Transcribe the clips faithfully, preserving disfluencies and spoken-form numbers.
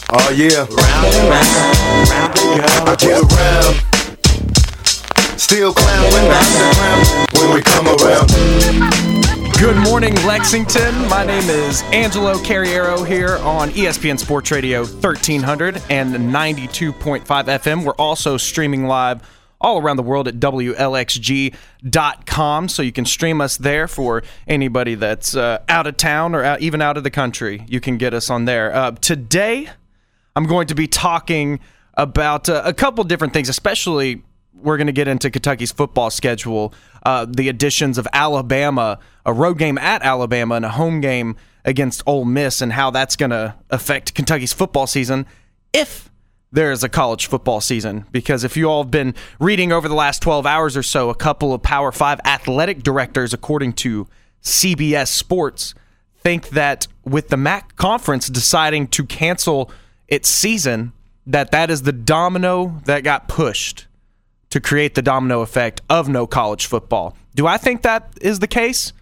Oh yeah, round and round, round and go. I get around. Still clown when I'm when we come around. Good morning, Lexington. My name is Angelo Carriero here on E S P N Sports Radio thirteen hundred and ninety-two point five F M. We're also streaming live all around the world at W L X G dot com, so you can stream us there for anybody that's uh, out of town or out, even out of the country. You can get us on there. Uh, today, I'm going to be talking about uh, a couple different things, especially we're going to get into Kentucky's football schedule, uh, the additions of Alabama, a road game at Alabama and a home game against Ole Miss, and how that's going to affect Kentucky's football season if there is a college football season. Because if you all have been reading over the last twelve hours or so, a couple of Power five athletic directors, according to C B S Sports, think that with the M A C conference deciding to cancel its season, that that is the domino that got pushed to create the domino effect of no college football. Do I think that is the case?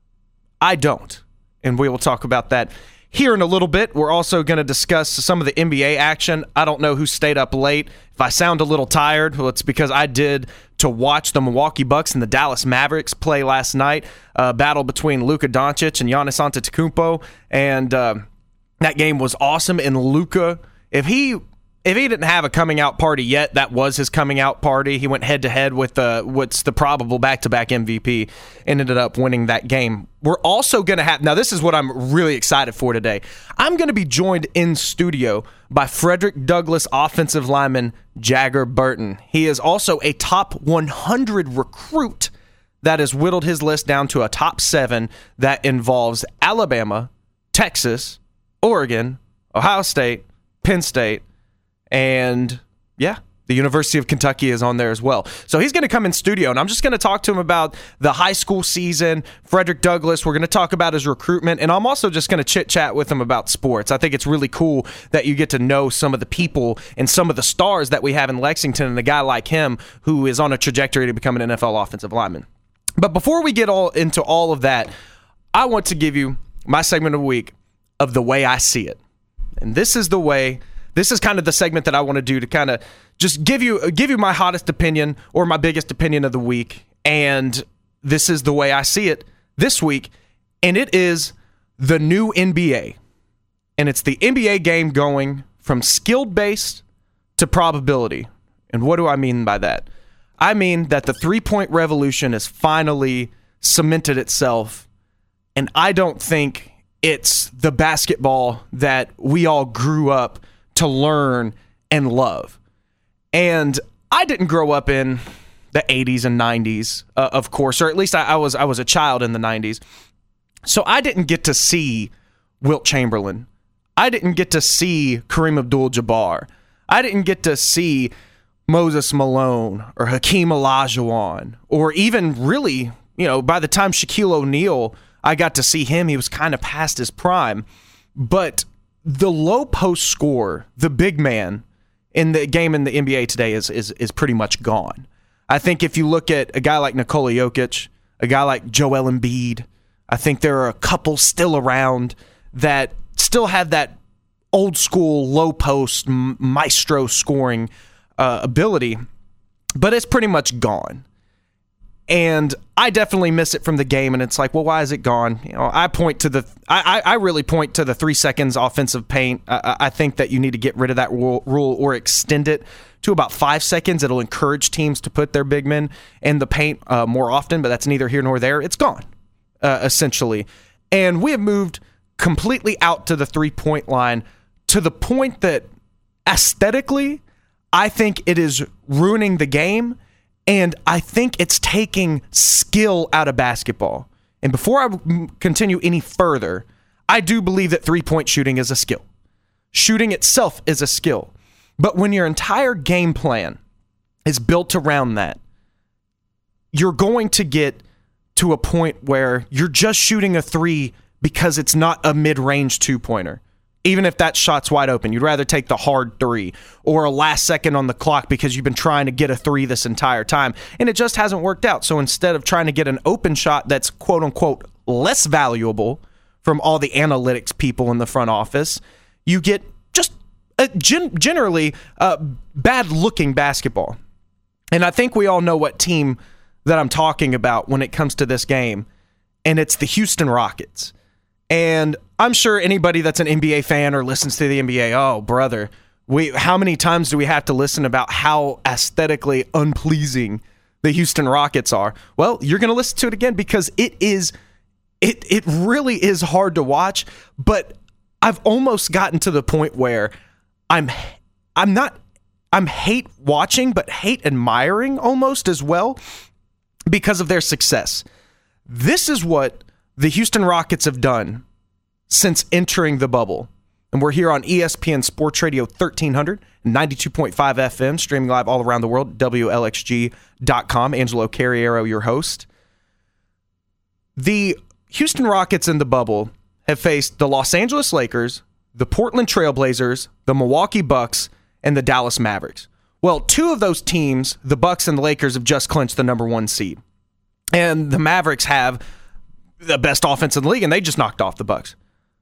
I don't. And we will talk about that here in a little bit. We're also going to discuss some of the N B A action. I don't know who stayed up late. If I sound a little tired, well, it's because I did to watch the Milwaukee Bucks and the Dallas Mavericks play last night. A battle between Luka Doncic and Giannis Antetokounmpo. And uh, that game was awesome. And Luka, if he... If he didn't have a coming out party yet, that was his coming out party. He went head to head with uh, what's the probable back-to-back M V P and ended up winning that game. We're also going to have, now this is what I'm really excited for today. I'm going to be joined in studio by Frederick Douglass offensive lineman Jagger Burton. He is also a top one hundred recruit that has whittled his list down to a top seven that involves Alabama, Texas, Oregon, Ohio State, Penn State, and, yeah, the University of Kentucky is on there as well. So he's going to come in studio, and I'm just going to talk to him about the high school season, Frederick Douglass. We're going to talk about his recruitment, and I'm also just going to chit-chat with him about sports. I think it's really cool that you get to know some of the people and some of the stars that we have in Lexington, and a guy like him who is on a trajectory to become an N F L offensive lineman. But before we get all into all of that, I want to give you my segment of the week of the way I see it. And this is the way... This is kind of the segment that I want to do to kind of just give you give you my hottest opinion or my biggest opinion of the week. And this is the way I see it this week. And it is the new N B A. And it's the N B A game going from skill-based to probability. And what do I mean by that? I mean that the three-point revolution has finally cemented itself. And I don't think it's the basketball that we all grew up to learn and love. And I didn't grow up in the eighties and nineties, uh, of course, or at least I, I was I was a child in the nineties. So I didn't get to see Wilt Chamberlain. I didn't get to see Kareem Abdul-Jabbar. I didn't get to see Moses Malone or Hakeem Olajuwon, or even really, you know, by the time Shaquille O'Neal, I got to see him, he was kind of past his prime. But the low post score, the big man in the game in the N B A today is is is pretty much gone. I think if you look at a guy like Nikola Jokic, a guy like Joel Embiid, I think there are a couple still around that still have that old school low post maestro scoring uh, ability, but it's pretty much gone. And I definitely miss it from the game, and it's like, well, why is it gone? You know, I point to the, I, I really point to the three seconds offensive paint. I, I think that you need to get rid of that rule, rule or extend it to about five seconds. It'll encourage teams to put their big men in the paint uh, more often, but that's neither here nor there. It's gone, uh, essentially. And we have moved completely out to the three-point line to the point that aesthetically, I think it is ruining the game. And I think it's taking skill out of basketball. And before I continue any further, I do believe that three-point shooting is a skill. Shooting itself is a skill. But when your entire game plan is built around that, you're going to get to a point where you're just shooting a three because it's not a mid-range two-pointer. Even if that shot's wide open, you'd rather take the hard three or a last second on the clock because you've been trying to get a three this entire time, and it just hasn't worked out. So instead of trying to get an open shot that's quote-unquote less valuable from all the analytics people in the front office, you get just uh, gen- generally uh, bad-looking basketball. And I think we all know what team that I'm talking about when it comes to this game, and it's the Houston Rockets. And I'm sure anybody that's an N B A fan or listens to the N B A, oh, brother, we how many times do we have to listen about how aesthetically unpleasing the Houston Rockets are? Well, you're going to listen to it again because it is, it it really is hard to watch, but I've almost gotten to the point where I'm I'm not I'm hate watching, but hate admiring almost as well because of their success. This is what the Houston Rockets have done since entering the bubble. And we're here on E S P N Sports Radio thirteen hundred, ninety-two point five F M, streaming live all around the world, W L X G dot com. Angelo Carriero, your host. The Houston Rockets in the bubble have faced the Los Angeles Lakers, the Portland Trailblazers, the Milwaukee Bucks, and the Dallas Mavericks. Well, two of those teams, the Bucks and the Lakers, have just clinched the number one seed. And the Mavericks have the best offense in the league, and they just knocked off the Bucks.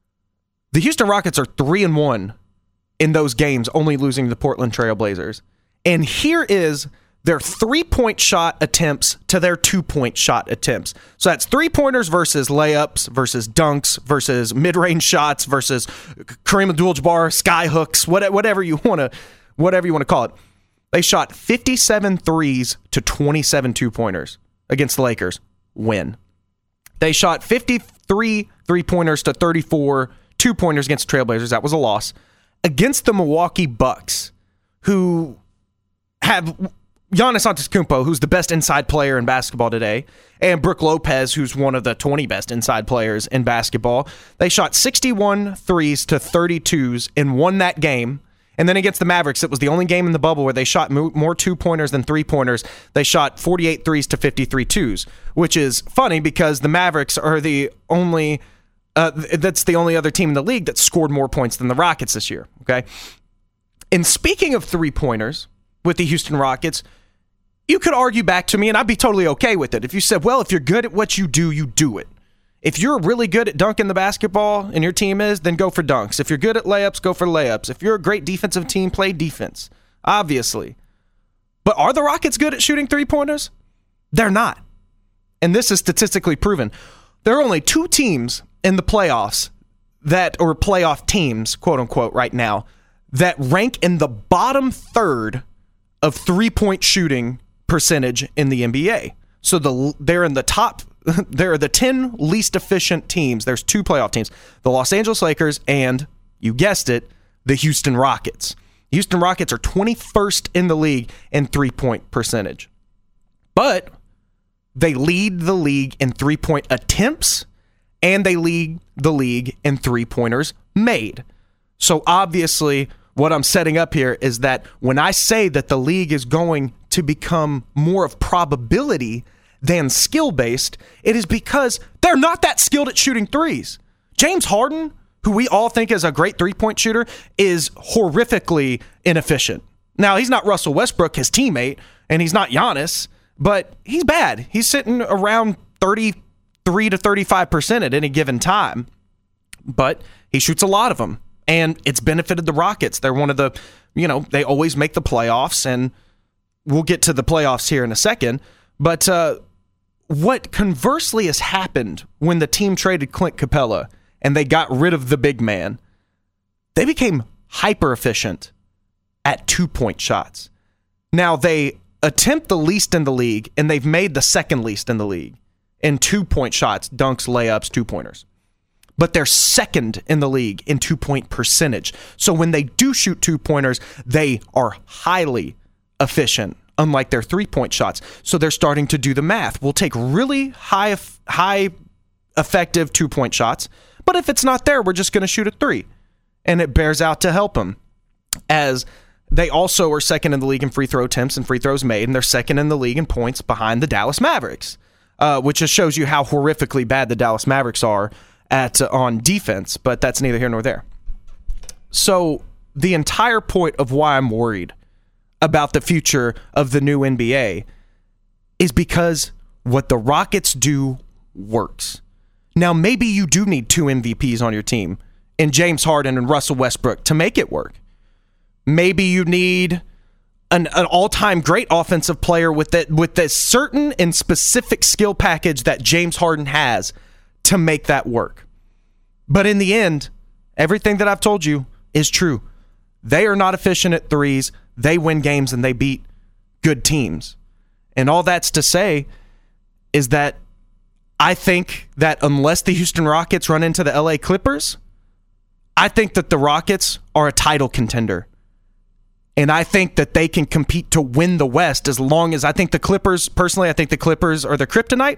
The Houston Rockets are three and one in those games, only losing to the Portland Trailblazers. And here is their three-point shot attempts to their two-point shot attempts. So that's three-pointers versus layups versus dunks versus mid-range shots versus Kareem Abdul-Jabbar, sky hooks, whatever you want to, whatever you want to call it. They shot fifty-seven threes to twenty-seven two-pointers against the Lakers. Win. They shot fifty-three three-pointers to thirty-four two-pointers against the Trailblazers. That was a loss. Against the Milwaukee Bucks, who have Giannis Antetokounmpo, who's the best inside player in basketball today, and Brook Lopez, who's one of the twenty best inside players in basketball. They shot sixty-one threes to thirty-twos and won that game. And then against the Mavericks, it was the only game in the bubble where they shot more two-pointers than three-pointers. They shot forty-eight threes to fifty-three twos, which is funny because the Mavericks are the only uh, that's the only other team in the league that scored more points than the Rockets this year. Okay. And speaking of three-pointers with the Houston Rockets, you could argue back to me, and I'd be totally okay with it if you said, well, if you're good at what you do, you do it. If you're really good at dunking the basketball and your team is, then go for dunks. If you're good at layups, go for layups. If you're a great defensive team, play defense, obviously. But are the Rockets good at shooting three-pointers? They're not. And this is statistically proven. There are only two teams in the playoffs that, or playoff teams, quote unquote, right now, that rank in the bottom third of three-point shooting percentage in the N B A. So the they're in the top. There are the ten least efficient teams. There's two playoff teams, the Los Angeles Lakers and, you guessed it, the Houston Rockets. Houston Rockets are twenty-first in the league in three-point percentage. But they lead the league in three-point attempts, and they lead the league in three-pointers made. So obviously, what I'm setting up here is that when I say that the league is going to become more of probability than skill-based, it is because they're not that skilled at shooting threes. James Harden, who we all think is a great three-point shooter, is horrifically inefficient. Now, he's not Russell Westbrook, his teammate, and he's not Giannis, but he's bad. He's sitting around thirty-three to thirty-five percent at any given time, but he shoots a lot of them, and it's benefited the Rockets. They're one of the, you know, they always make the playoffs, and we'll get to the playoffs here in a second, but uh, what conversely has happened when the team traded Clint Capella and they got rid of the big man, they became hyper efficient at two-point shots. Now, they attempt the least in the league, and they've made the second least in the league in two-point shots, dunks, layups, two-pointers. But they're second in the league in two-point percentage. So when they do shoot two-pointers, they are highly efficient, unlike their three-point shots. So they're starting to do the math. We'll take really high, high effective two-point shots, but if it's not there, we're just going to shoot a three. And it bears out to help them, as they also are second in the league in free throw attempts and free throws made, and they're second in the league in points behind the Dallas Mavericks, uh, which just shows you how horrifically bad the Dallas Mavericks are at uh, on defense, but that's neither here nor there. So the entire point of why I'm worried about the future of the new N B A is because what the Rockets do works. Now, maybe you do need two M V Ps on your team in James Harden and Russell Westbrook to make it work. Maybe you need an, an all-time great offensive player with that with the certain and specific skill package that James Harden has to make that work. But in the end, everything that I've told you is true. They are not efficient at threes. They win games and they beat good teams. And all that's to say is that I think that unless the Houston Rockets run into the L A Clippers, I think that the Rockets are a title contender. And I think that they can compete to win the West as long as I think the Clippers, personally, I think the Clippers are the kryptonite.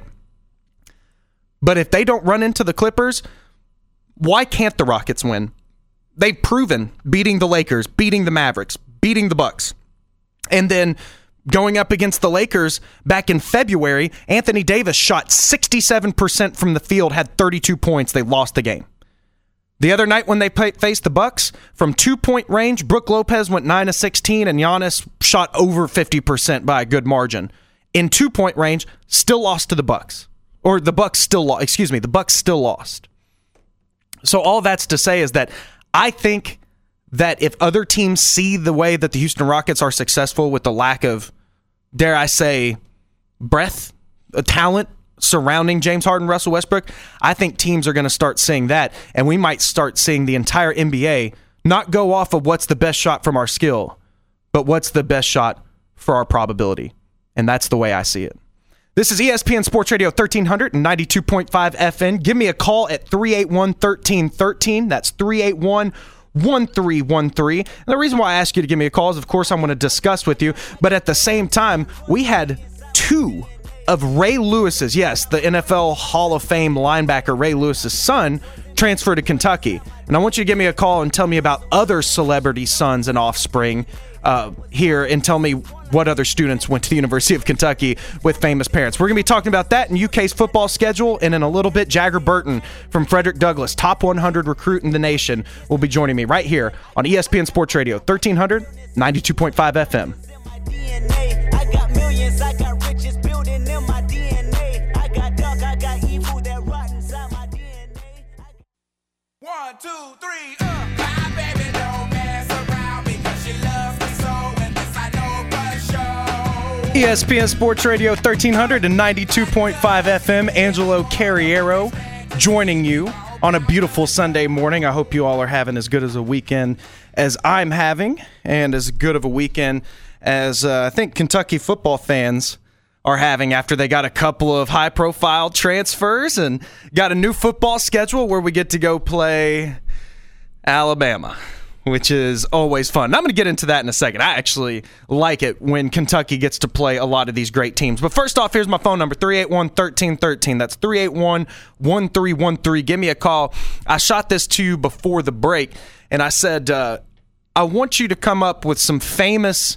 But if they don't run into the Clippers, why can't the Rockets win? They've proven beating the Lakers, beating the Mavericks, beating the Bucks. And then going up against the Lakers back in February, Anthony Davis shot sixty-seven percent from the field, had thirty-two points. They lost the game. The other night when they faced the Bucks, from two-point range, Brook Lopez went nine of sixteen, and Giannis shot over fifty percent by a good margin. In two-point range, still lost to the Bucks. Or the Bucks still lost. Excuse me, the Bucks still lost. So all that's to say is that I think that if other teams see the way that the Houston Rockets are successful with the lack of, dare I say, breadth, talent surrounding James Harden, Russell Westbrook, I think teams are going to start seeing that, and we might start seeing the entire N B A not go off of what's the best shot from our skill, but what's the best shot for our probability. And that's the way I see it. This is E S P N Sports Radio thirteen hundred and ninety-two point five F M. Give me a call at three eight one, one three one three. That's three eight one, one three one three. And the reason why I ask you to give me a call is, of course, I want to discuss with you. But at the same time, we had two of Ray Lewis's, yes, the N F L Hall of Fame linebacker Ray Lewis's son, transfer to Kentucky. And I want you to give me a call and tell me about other celebrity sons and offspring uh, here, and tell me what other students went to the University of Kentucky with famous parents. We're going to be talking about that in U K's football schedule, and in a little bit, Jagger Burton from Frederick Douglass, top one hundred recruit in the nation, will be joining me right here on E S P N Sports Radio, thirteen hundred, ninety-two point five F M. I got millions, I got riches building in my D N A. I got dark, I got evil that rot inside my D N A. One, two, three, uh. My baby don't mess around because she loves me so, and this I know for sure. E S P N Sports Radio, thirteen hundred and ninety-two point five F M. Angelo Carriero joining you on a beautiful Sunday morning. I hope you all are having as good as a weekend as I'm having, and as good of a weekend as uh, I think Kentucky football fans are having after they got a couple of high-profile transfers and got a new football schedule where we get to go play Alabama, which is always fun. And I'm going to get into that in a second. I actually like it when Kentucky gets to play a lot of these great teams. But first off, here's my phone number, three eight one, one three one three. That's three eight one, one three one three. Give me a call. I shot this to you before the break, and I said, uh, I want you to come up with some famous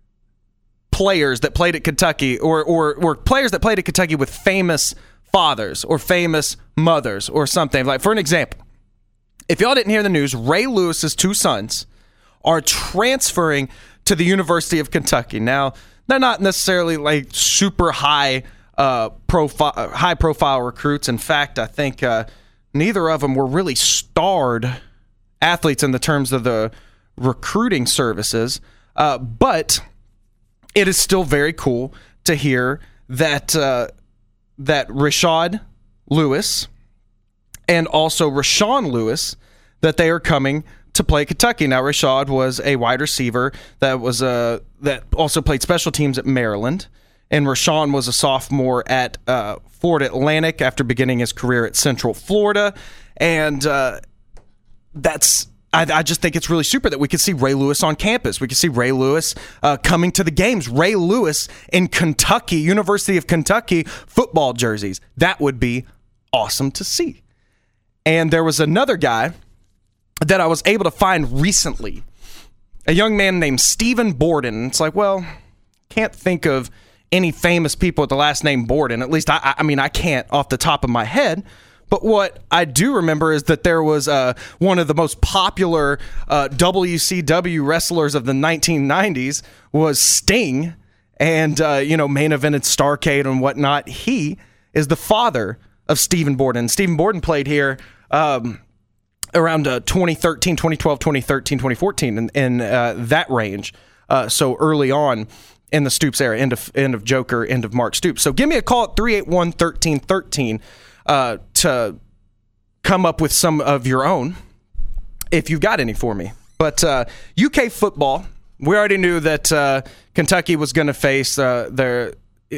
players that played at Kentucky, or, or or players that played at Kentucky with famous fathers or famous mothers or something. Like, for an example, if y'all didn't hear the news, Ray Lewis's two sons are transferring to the University of Kentucky. Now, they're not necessarily like super high uh, profile, high profile recruits. In fact, I think uh, neither of them were really starred athletes in the terms of the recruiting services, uh, but it is still very cool to hear that uh, that Rashad Lewis and also Rashawn Lewis, that they are coming to play Kentucky. Now, Rashad was a wide receiver that was a that also played special teams at Maryland, and Rashawn was a sophomore at uh, Florida Atlantic after beginning his career at Central Florida, and uh, that's. I, I just think it's really super that we could see Ray Lewis on campus. We could see Ray Lewis uh, coming to the games. Ray Lewis in Kentucky, University of Kentucky football jerseys. That would be awesome to see. And there was another guy that I was able to find recently, a young man named Stephen Borden. It's like, well, can't think of any famous people with the last name Borden. At least, I, I mean, I can't off the top of my head. But what I do remember is that there was uh, one of the most popular uh, W C W wrestlers of the nineteen nineties was Sting, and, uh, you know, main evented Starrcade and whatnot. He is the father of Stephen Borden. Stephen Borden played here um, around uh, twenty thirteen, twenty twelve, twenty thirteen, twenty fourteen, in, in uh, that range. Uh, so early on in the Stoops era, end of end of Joker, end of Mark Stoops. So give me a call at three eight one, one three one three uh, to come up with some of your own, if you've got any for me. But uh, U K football, we already knew that uh, Kentucky was going to face uh, their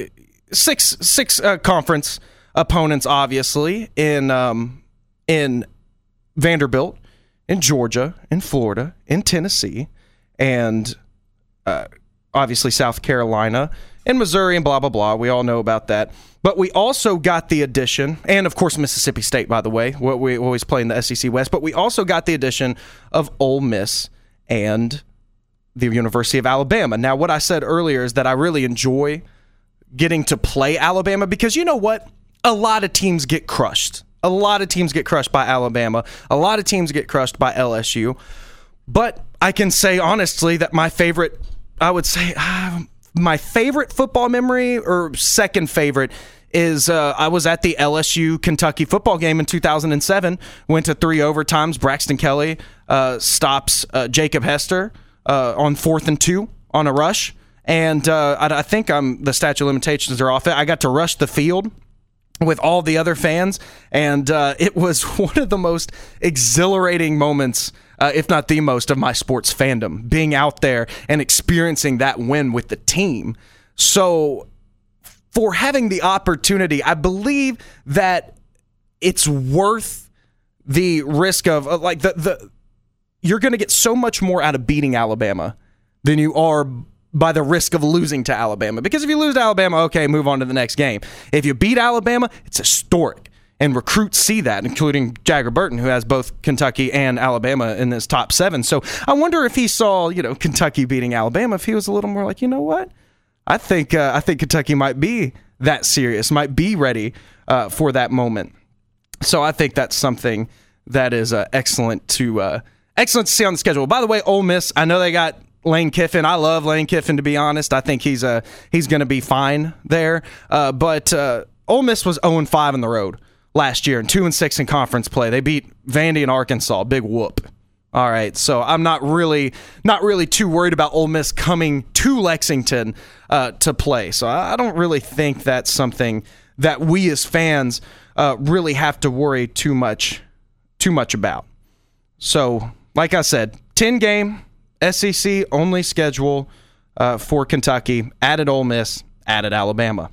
six six uh, conference opponents, obviously, in um, in Vanderbilt, in Georgia, in Florida, in Tennessee, and uh, obviously South Carolina, and Missouri, and blah, blah, blah. We all know about that. But we also got the addition, and of course Mississippi State, by the way, what we always play in the S E C West, but we also got the addition of Ole Miss and the University of Alabama. Now, what I said earlier is that I really enjoy getting to play Alabama because you know what? A lot of teams get crushed. A lot of teams get crushed by Alabama. A lot of teams get crushed by L S U. But I can say honestly that my favorite, I would say, uh, my favorite football memory or second favorite is uh, I was at the L S U Kentucky football game in two thousand seven. Went to three overtimes. Braxton Kelly uh, stops uh, Jacob Hester uh, on fourth and two on a rush. And uh, I, I think I'm, the statute of limitations are off. I got to rush the field with all the other fans, and uh, it was one of the most exhilarating moments, uh, if not the most, of my sports fandom, being out there and experiencing that win with the team. So for having the opportunity, I believe that it's worth the risk of, of like, the, the you're going to get so much more out of beating Alabama than you are by the risk of losing to Alabama. Because if you lose to Alabama, okay, move on to the next game. If you beat Alabama, it's historic. And recruits see that, including Jagger Burton, who has both Kentucky and Alabama in his top seven. So I wonder if he saw, you know, Kentucky beating Alabama, if he was a little more like, you know what? I think uh, I think Kentucky might be that serious, might be ready uh, for that moment. So I think that's something that is uh, excellent to uh, excellent to see on the schedule. By the way, Ole Miss, I know they got Lane Kiffin. I love Lane Kiffin, to be honest. I think he's uh, he's going to be fine there. Uh, but uh, Ole Miss was oh and five on the road last year and two and six in conference play. They beat Vandy and Arkansas. Big whoop. All right, so I'm not really not really too worried about Ole Miss coming to Lexington uh, to play. So I don't really think that's something that we as fans uh, really have to worry too much too much about. So, like I said, ten game S E C only schedule uh, for Kentucky, added Ole Miss, added Alabama.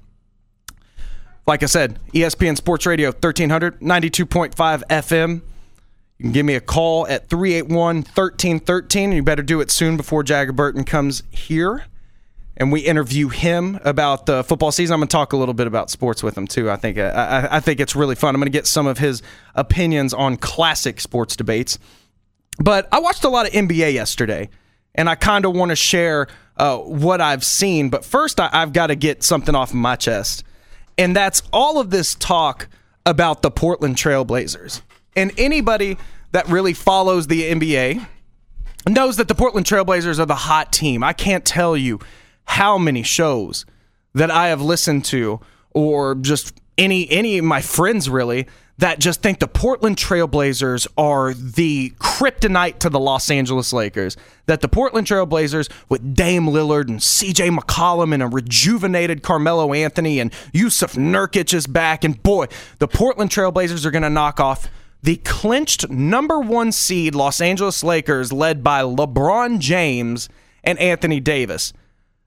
Like I said, E S P N Sports Radio thirteen hundred, ninety-two point five F M. You can give me a call at three eight one, one three one three, and you better do it soon before Jagger Burton comes here and we interview him about the football season. I'm going to talk a little bit about sports with him too. I think I, I think it's really fun. I'm going to get some of his opinions on classic sports debates. But I watched a lot of N B A yesterday, and I kind of want to share uh, what I've seen. But first, I, I've got to get something off my chest, and that's all of this talk about the Portland Trail Blazers. And anybody that really follows the N B A knows that the Portland Trail Blazers are the hot team. I can't tell you how many shows that I have listened to, or just any any of my friends really, that just think the Portland Trail Blazers are the kryptonite to the Los Angeles Lakers. That the Portland Trail Blazers with Dame Lillard and C J McCollum and a rejuvenated Carmelo Anthony and Yusuf Nurkic is back. And boy, the Portland Trail Blazers are going to knock off the clinched number one seed Los Angeles Lakers led by LeBron James and Anthony Davis.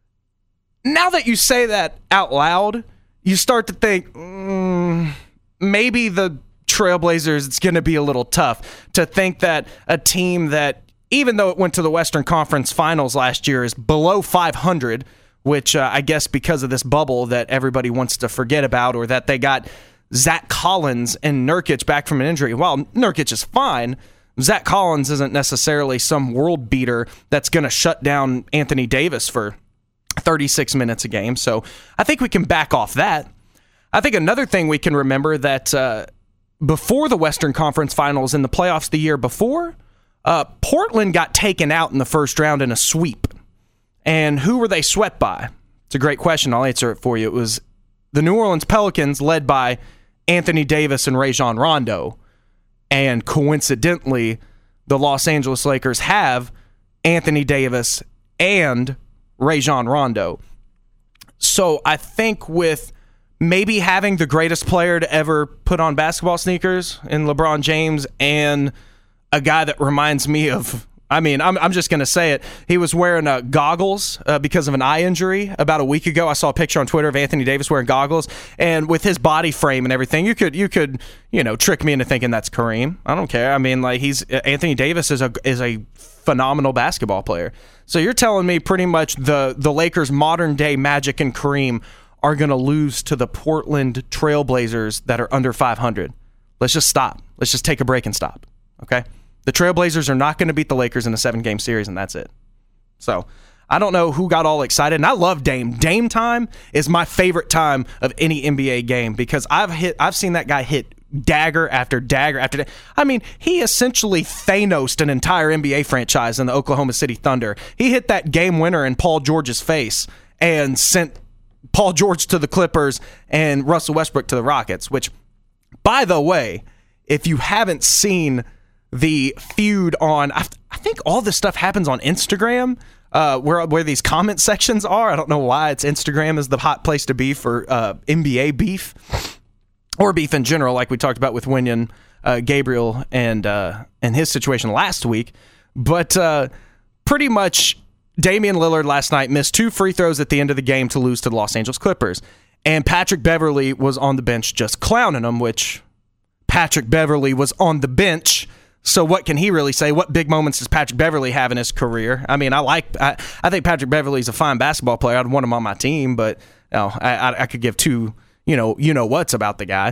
Now that you say that out loud, you start to think, mm, maybe the Trailblazers, it's going to be a little tough to think that a team that, even though it went to the Western Conference Finals last year, is below five hundred, which uh, I guess because of this bubble that everybody wants to forget about, or that they got Zach Collins and Nurkic back from an injury. While Nurkic is fine, Zach Collins isn't necessarily some world beater that's going to shut down Anthony Davis for thirty-six minutes a game. So I think we can back off that. I think another thing we can remember that uh, before the Western Conference Finals in the playoffs the year before, uh, Portland got taken out in the first round in a sweep. And who were they swept by? It's a great question. I'll answer it for you. It was the New Orleans Pelicans, led by Anthony Davis and Rajon Rondo. And coincidentally, the Los Angeles Lakers have Anthony Davis and Rajon Rondo. So I think with maybe having the greatest player to ever put on basketball sneakers in LeBron James and a guy that reminds me of, I mean, I'm I'm just going to say it. He was wearing uh, goggles uh, because of an eye injury about a week ago. I saw a picture on Twitter of Anthony Davis wearing goggles, and with his body frame and everything, you could you could you know trick me into thinking that's Kareem. I don't care. I mean, like he's Anthony Davis is a is a phenomenal basketball player. So you're telling me pretty much the the Lakers' modern day Magic and Kareem are going to lose to the Portland Trailblazers that are under five hundred. Let's just stop. Let's just take a break and stop. Okay? The Trailblazers are not going to beat the Lakers in a seven-game series, and that's it. So I don't know who got all excited, and I love Dame. Dame time is my favorite time of any N B A game because I've hit, I've seen that guy hit dagger after dagger after dagger. I mean, he essentially Thanos'd an entire N B A franchise in the Oklahoma City Thunder. He hit that game winner in Paul George's face and sent Paul George to the Clippers and Russell Westbrook to the Rockets, which, by the way, if you haven't seen the feud on, I, I think all this stuff happens on Instagram, uh, where where these comment sections are. I don't know why it's Instagram is the hot place to be for uh, N B A beef or beef in general, like we talked about with Wenyen uh, Gabriel and uh, and his situation last week. But uh, pretty much, Damian Lillard last night missed two free throws at the end of the game to lose to the Los Angeles Clippers, and Patrick Beverley was on the bench just clowning him. Which Patrick Beverley was on the bench. So what can he really say? What big moments does Patrick Beverley have in his career? I mean, I like, I, I think Patrick Beverley's a fine basketball player. I'd want him on my team, but you know, I, I, I could give two, you know, you know what's about the guy.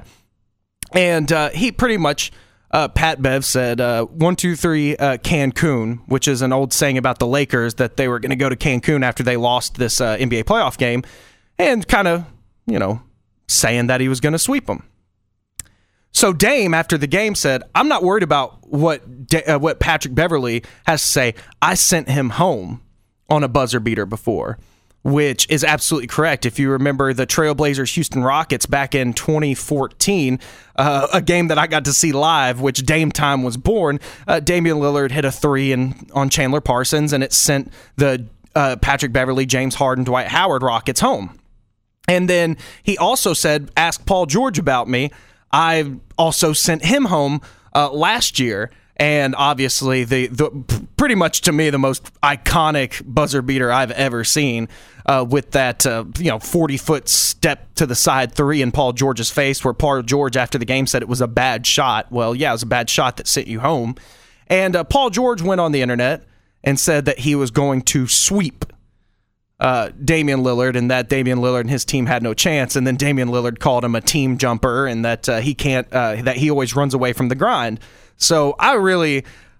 And uh, he pretty much, uh, Pat Bev said, uh, one, two, three, uh, Cancun, which is an old saying about the Lakers that they were going to go to Cancun after they lost this uh, N B A playoff game, and kind of, you know, saying that he was going to sweep them. So Dame, after the game, said, I'm not worried about what uh, what Patrick Beverley has to say. I sent him home on a buzzer beater before, which is absolutely correct. If you remember the Trailblazers Houston Rockets back in twenty fourteen, uh, a game that I got to see live, which Dame time was born, uh, Damian Lillard hit a three in, on Chandler Parsons, and it sent the uh, Patrick Beverley, James Harden, Dwight Howard Rockets home. And then he also said, ask Paul George about me. I also sent him home uh, last year, and obviously the the pretty much to me the most iconic buzzer beater I've ever seen uh, with that uh, you know forty foot step to the side three in Paul George's face, where Paul George after the game said it was a bad shot. Well, yeah, it was a bad shot that sent you home. And uh, Paul George went on the internet and said that he was going to sweep Uh, Damian Lillard, and that Damian Lillard and his team had no chance, and then Damian Lillard called him a team jumper, and that uh, he can't, uh, that he always runs away from the grind. So I really,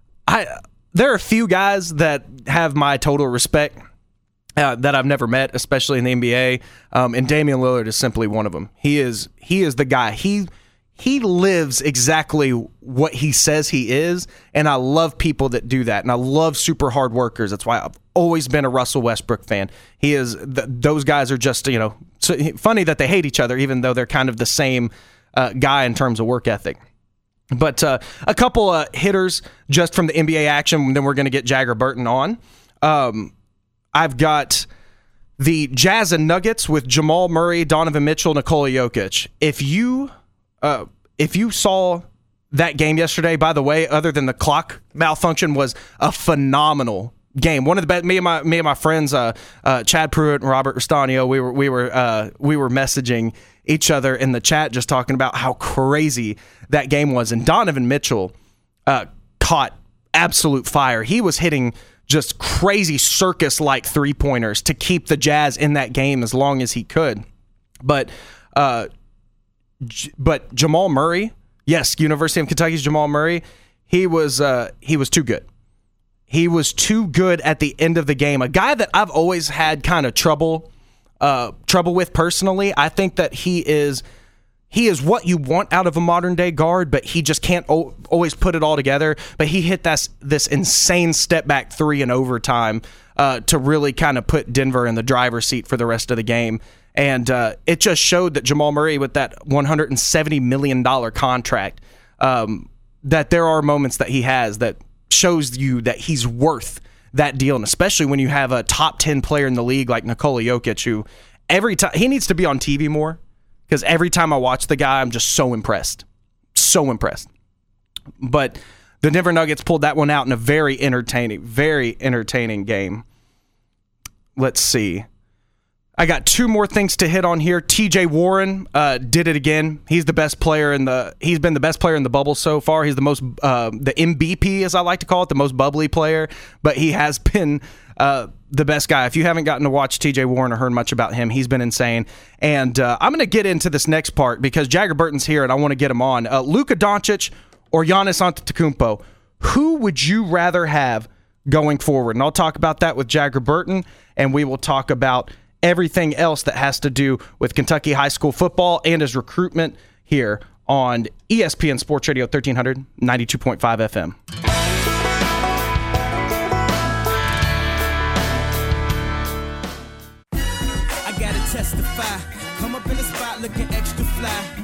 I there are a few guys that have my total respect uh, that I've never met, especially in the N B A, um, and Damian Lillard is simply one of them. He is he is the guy. He he lives exactly what he says he is, and I love people that do that, and I love super hard workers. That's why I've always been a Russell Westbrook fan. He is th- those guys are just, you know, so funny that they hate each other, even though they're kind of the same uh, guy in terms of work ethic. But uh, a couple of hitters just from the N B A action, and then we're going to get Jagger Burton on. Um, I've got the Jazz and Nuggets with Jamal Murray, Donovan Mitchell, Nikola Jokic. If you uh, if you saw that game yesterday, by the way, other than the clock malfunction, was a phenomenal game. One of the best. Me and my me and my friends, uh, uh, Chad Pruitt and Robert Rastanio, we were we were uh, we were messaging each other in the chat, just talking about how crazy that game was. And Donovan Mitchell uh, caught absolute fire. He was hitting just crazy circus-like three-pointers to keep the Jazz in that game as long as he could. But uh, J- but Jamal Murray, yes, University of Kentucky's Jamal Murray, he was uh, he was too good. He was too good at the end of the game. A guy that I've always had kind of trouble uh, trouble with personally. I think that he is he is what you want out of a modern day guard, but he just can't o- always put it all together. But he hit this this insane step back three in overtime uh, to really kind of put Denver in the driver's seat for the rest of the game. And uh, it just showed that Jamal Murray, with that one hundred seventy million dollars contract, um, that there are moments that he has that shows you that he's worth that deal, and especially when you have a top ten player in the league like Nikola Jokic, who every time he needs to be on T V more, because every time I watch the guy, I'm just so impressed, so impressed. But the Denver Nuggets pulled that one out in a very entertaining, very entertaining game. Let's see. I got two more things to hit on here. T J Warren uh, did it again. He's the best player in the. He's been the best player in the bubble so far. He's the most, uh, the M V P, as I like to call it, the most bubbly player. But he has been uh, the best guy. If you haven't gotten to watch T J Warren or heard much about him, he's been insane. And uh, I'm going to get into this next part because Jagger Burton's here, and I want to get him on. Uh, Luka Doncic or Giannis Antetokounmpo, who would you rather have going forward? And I'll talk about that with Jagger Burton, and we will talk about everything else that has to do with Kentucky high school football and his recruitment here on E S P N Sports Radio thirteen hundred, ninety-two point five F M. I gotta testify. Come up in the spot looking extra fly.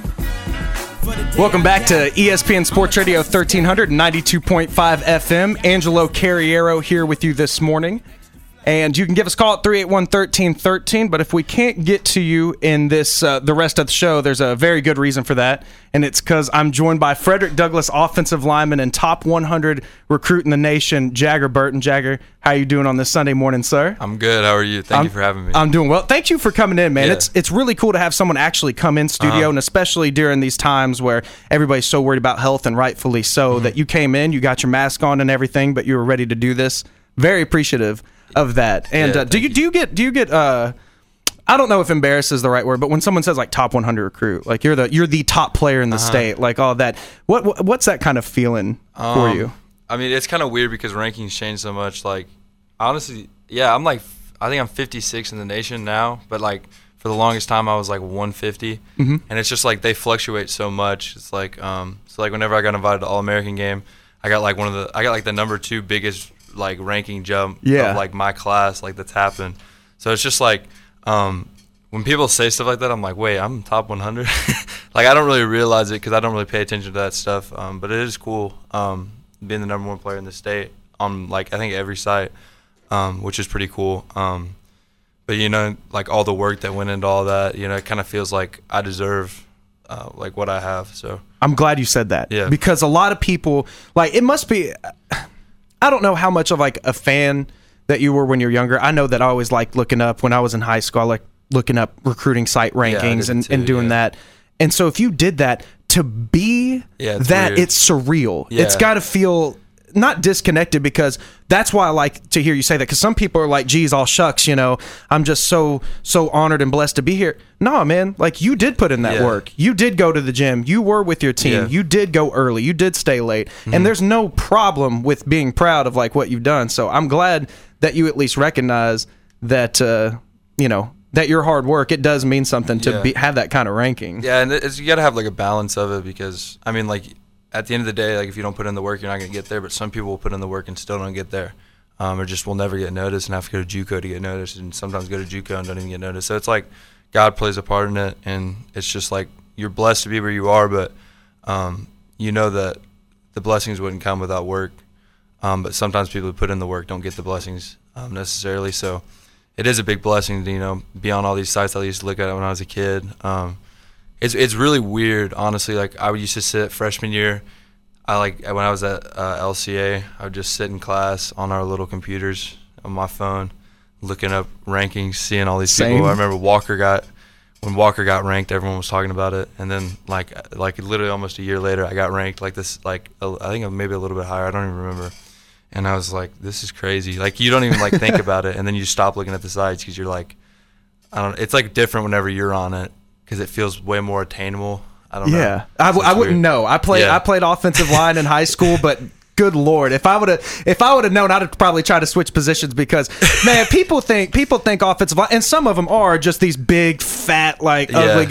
Welcome back to E S P N Sports Radio thirteen hundred, ninety-two point five F M. Angelo Carriero here with you this morning. And you can give us a call at three eight one, one three one three. But if we can't get to you in this uh, the rest of the show, there's a very good reason for that. And it's because I'm joined by Frederick Douglass, offensive lineman and top one hundred recruit in the nation, Jagger Burton. Jagger, how are you doing on this Sunday morning, sir? I'm good. How are you? Thank I'm, you for having me. I'm doing well. Thank you for coming in, man. Yeah. It's it's really cool to have someone actually come in studio, uh-huh. and especially during these times where everybody's so worried about health, and rightfully so, mm-hmm. that you came in, you got your mask on and everything, but you were ready to do this. Very appreciative of that. And yeah, uh, do you, you do you get do you get uh I don't know if embarrassed is the right word, but when someone says like top one hundred recruit, like you're the you're the top player in the uh-huh. state, like all that, what, what what's that kind of feeling um, for you? I mean, it's kind of weird because rankings change so much. Like honestly, yeah, I'm like I think I'm fifty-six in the nation now, but like for the longest time I was like one fifty, mm-hmm. and it's just like they fluctuate so much. It's like um so like whenever I got invited to All-American game, I got like one of the I got like the number two biggest like ranking jump yeah. of like my class, like that's happened. So it's just like um when people say stuff like that, I'm like, wait, I'm top one hundred. Like I don't really realize it because I don't really pay attention to that stuff. Um, but it is cool um, being the number one player in the state on like I think every site, um, which is pretty cool. Um, but you know, like all the work that went into all that, you know, it kind of feels like I deserve uh, like what I have. So I'm glad you said that. Yeah. Because a lot of people like it must be. I don't know how much of like a fan that you were when you were younger. I know that I always liked looking up when I was in high school. I liked looking up recruiting site rankings yeah, and, too, and doing yeah. that. And so if you did that, to be yeah, it's that, weird. it's surreal. Yeah. It's got to feel not disconnected, because that's why I like to hear you say that, because some people are like, geez, all shucks, you know, I'm just so so honored and blessed to be here. No, man, like you did put in that yeah. work. You did go to the gym. You were with your team. Yeah. You did go early. You did stay late. Mm-hmm. And there's no problem with being proud of like what you've done. So I'm glad that you at least recognize that, uh, you know, that your hard work, it does mean something to yeah. be, have that kind of ranking. Yeah, and it's, you got to have like a balance of it, because I mean, like at the end of the day, like if you don't put in the work, you're not going to get there. But some people will put in the work and still don't get there, um, or just will never get noticed and have to go to JUCO to get noticed, and sometimes go to JUCO and don't even get noticed. So it's like God plays a part in it, and it's just like you're blessed to be where you are, but um, you know that the blessings wouldn't come without work. Um, but sometimes people who put in the work don't get the blessings um, necessarily. So it is a big blessing to, you know, be on all these sites I used to look at when I was a kid. Um, it's it's really weird, honestly. Like I used to sit freshman year. I like when I was at uh, L C A, I would just sit in class on our little computers on my phone, looking up rankings, seeing all these Same. people. I remember Walker got when Walker got ranked, everyone was talking about it, and then like like literally almost a year later, I got ranked like this, like I think maybe a little bit higher. I don't even remember. And I was like, this is crazy. Like, you don't even, like, think about it. And then you stop looking at the sites because you're like, I don't know. It's, like, different whenever you're on it because it feels way more attainable. I don't yeah. know. Yeah. I, w- So I wouldn't weird. know. I played Yeah. I played offensive line in high school, but good Lord, if I would have if I would have known, I'd have probably tried to switch positions, because, man, people think people think offensive line, and some of them are just these big, fat, like, Yeah. ugly guys.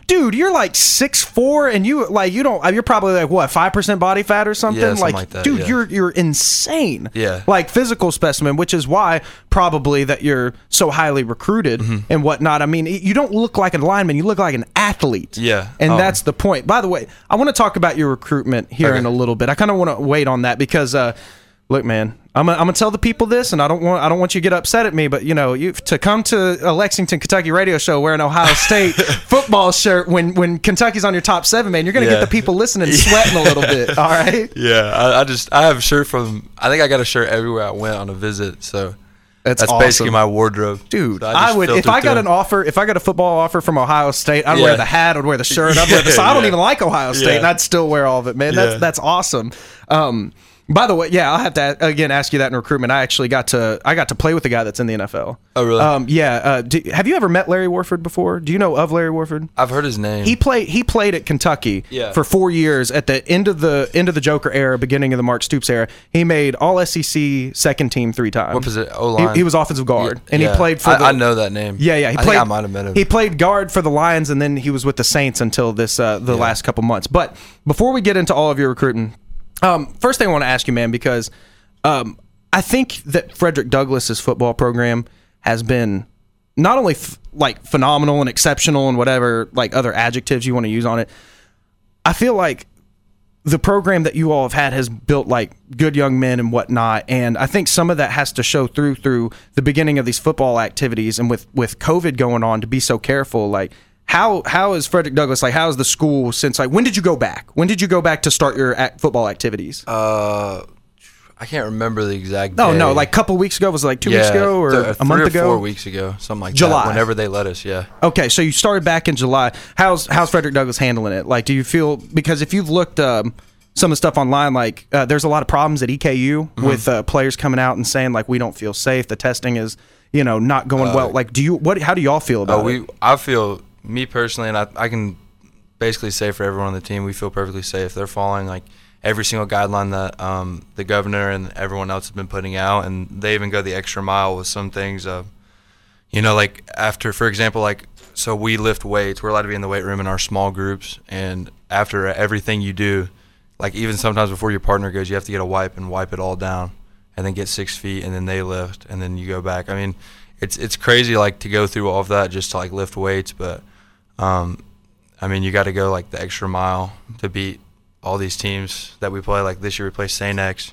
dude, you're like six foot four, and you like you don't. You're probably like what five percent body fat or something. Yeah, something like, like that, dude, yeah. you're you're insane. Yeah. like physical specimen, which is why probably that you're so highly recruited Mm-hmm. and whatnot. I mean, you don't look like a lineman; you look like an athlete. Yeah. and Um, that's the point. By the way, I want to talk about your recruitment here Okay. in a little bit. I kind of want to wait on that because. Uh, Look, man, I'm gonna, I'm gonna tell the people this, and I don't want I don't want you to get upset at me, but you know, you to come to a Lexington, Kentucky radio show wearing an Ohio State football shirt when when Kentucky's on your top seven, man, you're gonna Yeah. get the people listening sweating a little bit. All right, Yeah, I, I just I have a shirt from. I think I got a shirt everywhere I went on a visit. So that's, that's awesome. basically my wardrobe, Dude, So I, just would if filter I got through an them. offer, if I got a football offer from Ohio State, I'd Yeah. wear the hat, I'd wear the shirt, I'd wear the. So I don't Yeah. even like Ohio State, Yeah. and I'd still wear all of it, man. That's Yeah. that's awesome. Um, by the way, yeah, I'll have to again ask you that in recruitment. I actually got to I got to play with a guy that's in the N F L. Oh, really? Um, yeah. Uh, do, have you ever met Larry Warford before? Do you know of Larry Warford? I've heard his name. He played. He played at Kentucky Yeah. for four years. At the end of the end of the Joker era, beginning of the Mark Stoops era, he made All S E C second team three times. What position? O-line? He, he was offensive guard, Yeah, and yeah. he played for. I, the, I know that name. Yeah, yeah. He I played. think I might have met him. He played guard for the Lions, and then he was with the Saints until this uh, the last couple months. But before we get into all of your recruiting, um, first thing I want to ask you, man, because um, I think that Frederick Douglass's football program has been not only f- like phenomenal and exceptional and whatever like other adjectives you want to use on it. I feel like the program that you all have had has built like good young men and whatnot, and I think some of that has to show through through the beginning of these football activities, and with with COVID going on, to be so careful. Like, how how is Frederick Douglass, like, how is the school since, like, when did you go back? When did you go back to start your act, football activities? Uh, I can't remember the exact. no, day. no, like a couple weeks ago. Was it like two yeah, weeks ago or th- a month three or ago? Four weeks ago, something like July. that. Whenever they let us, yeah. Okay, so you started back in July. How's how's Frederick Douglass handling it? Like, do you feel, because if you've looked um, some of the stuff online, like uh, there's a lot of problems at E K U Mm-hmm. with uh, players coming out and saying like we don't feel safe. The testing is, you know, not going well. Like, do you what? How do y'all feel about Uh, we, it? I feel, me personally, and I, I can basically say for everyone on the team, we feel perfectly safe. They're following like every single guideline that um, the governor and everyone else has been putting out, and they even go the extra mile with some things. Uh, you know, like after, for example, like so we lift weights. We're allowed to be in the weight room in our small groups, and after everything you do, like even sometimes before your partner goes, you have to get a wipe and wipe it all down, and then get six feet, and then they lift, and then you go back. I mean, it's it's crazy like to go through all of that just to like lift weights, but um, I mean you got to go like the extra mile to beat all these teams that we play. Like this year we play Saint X.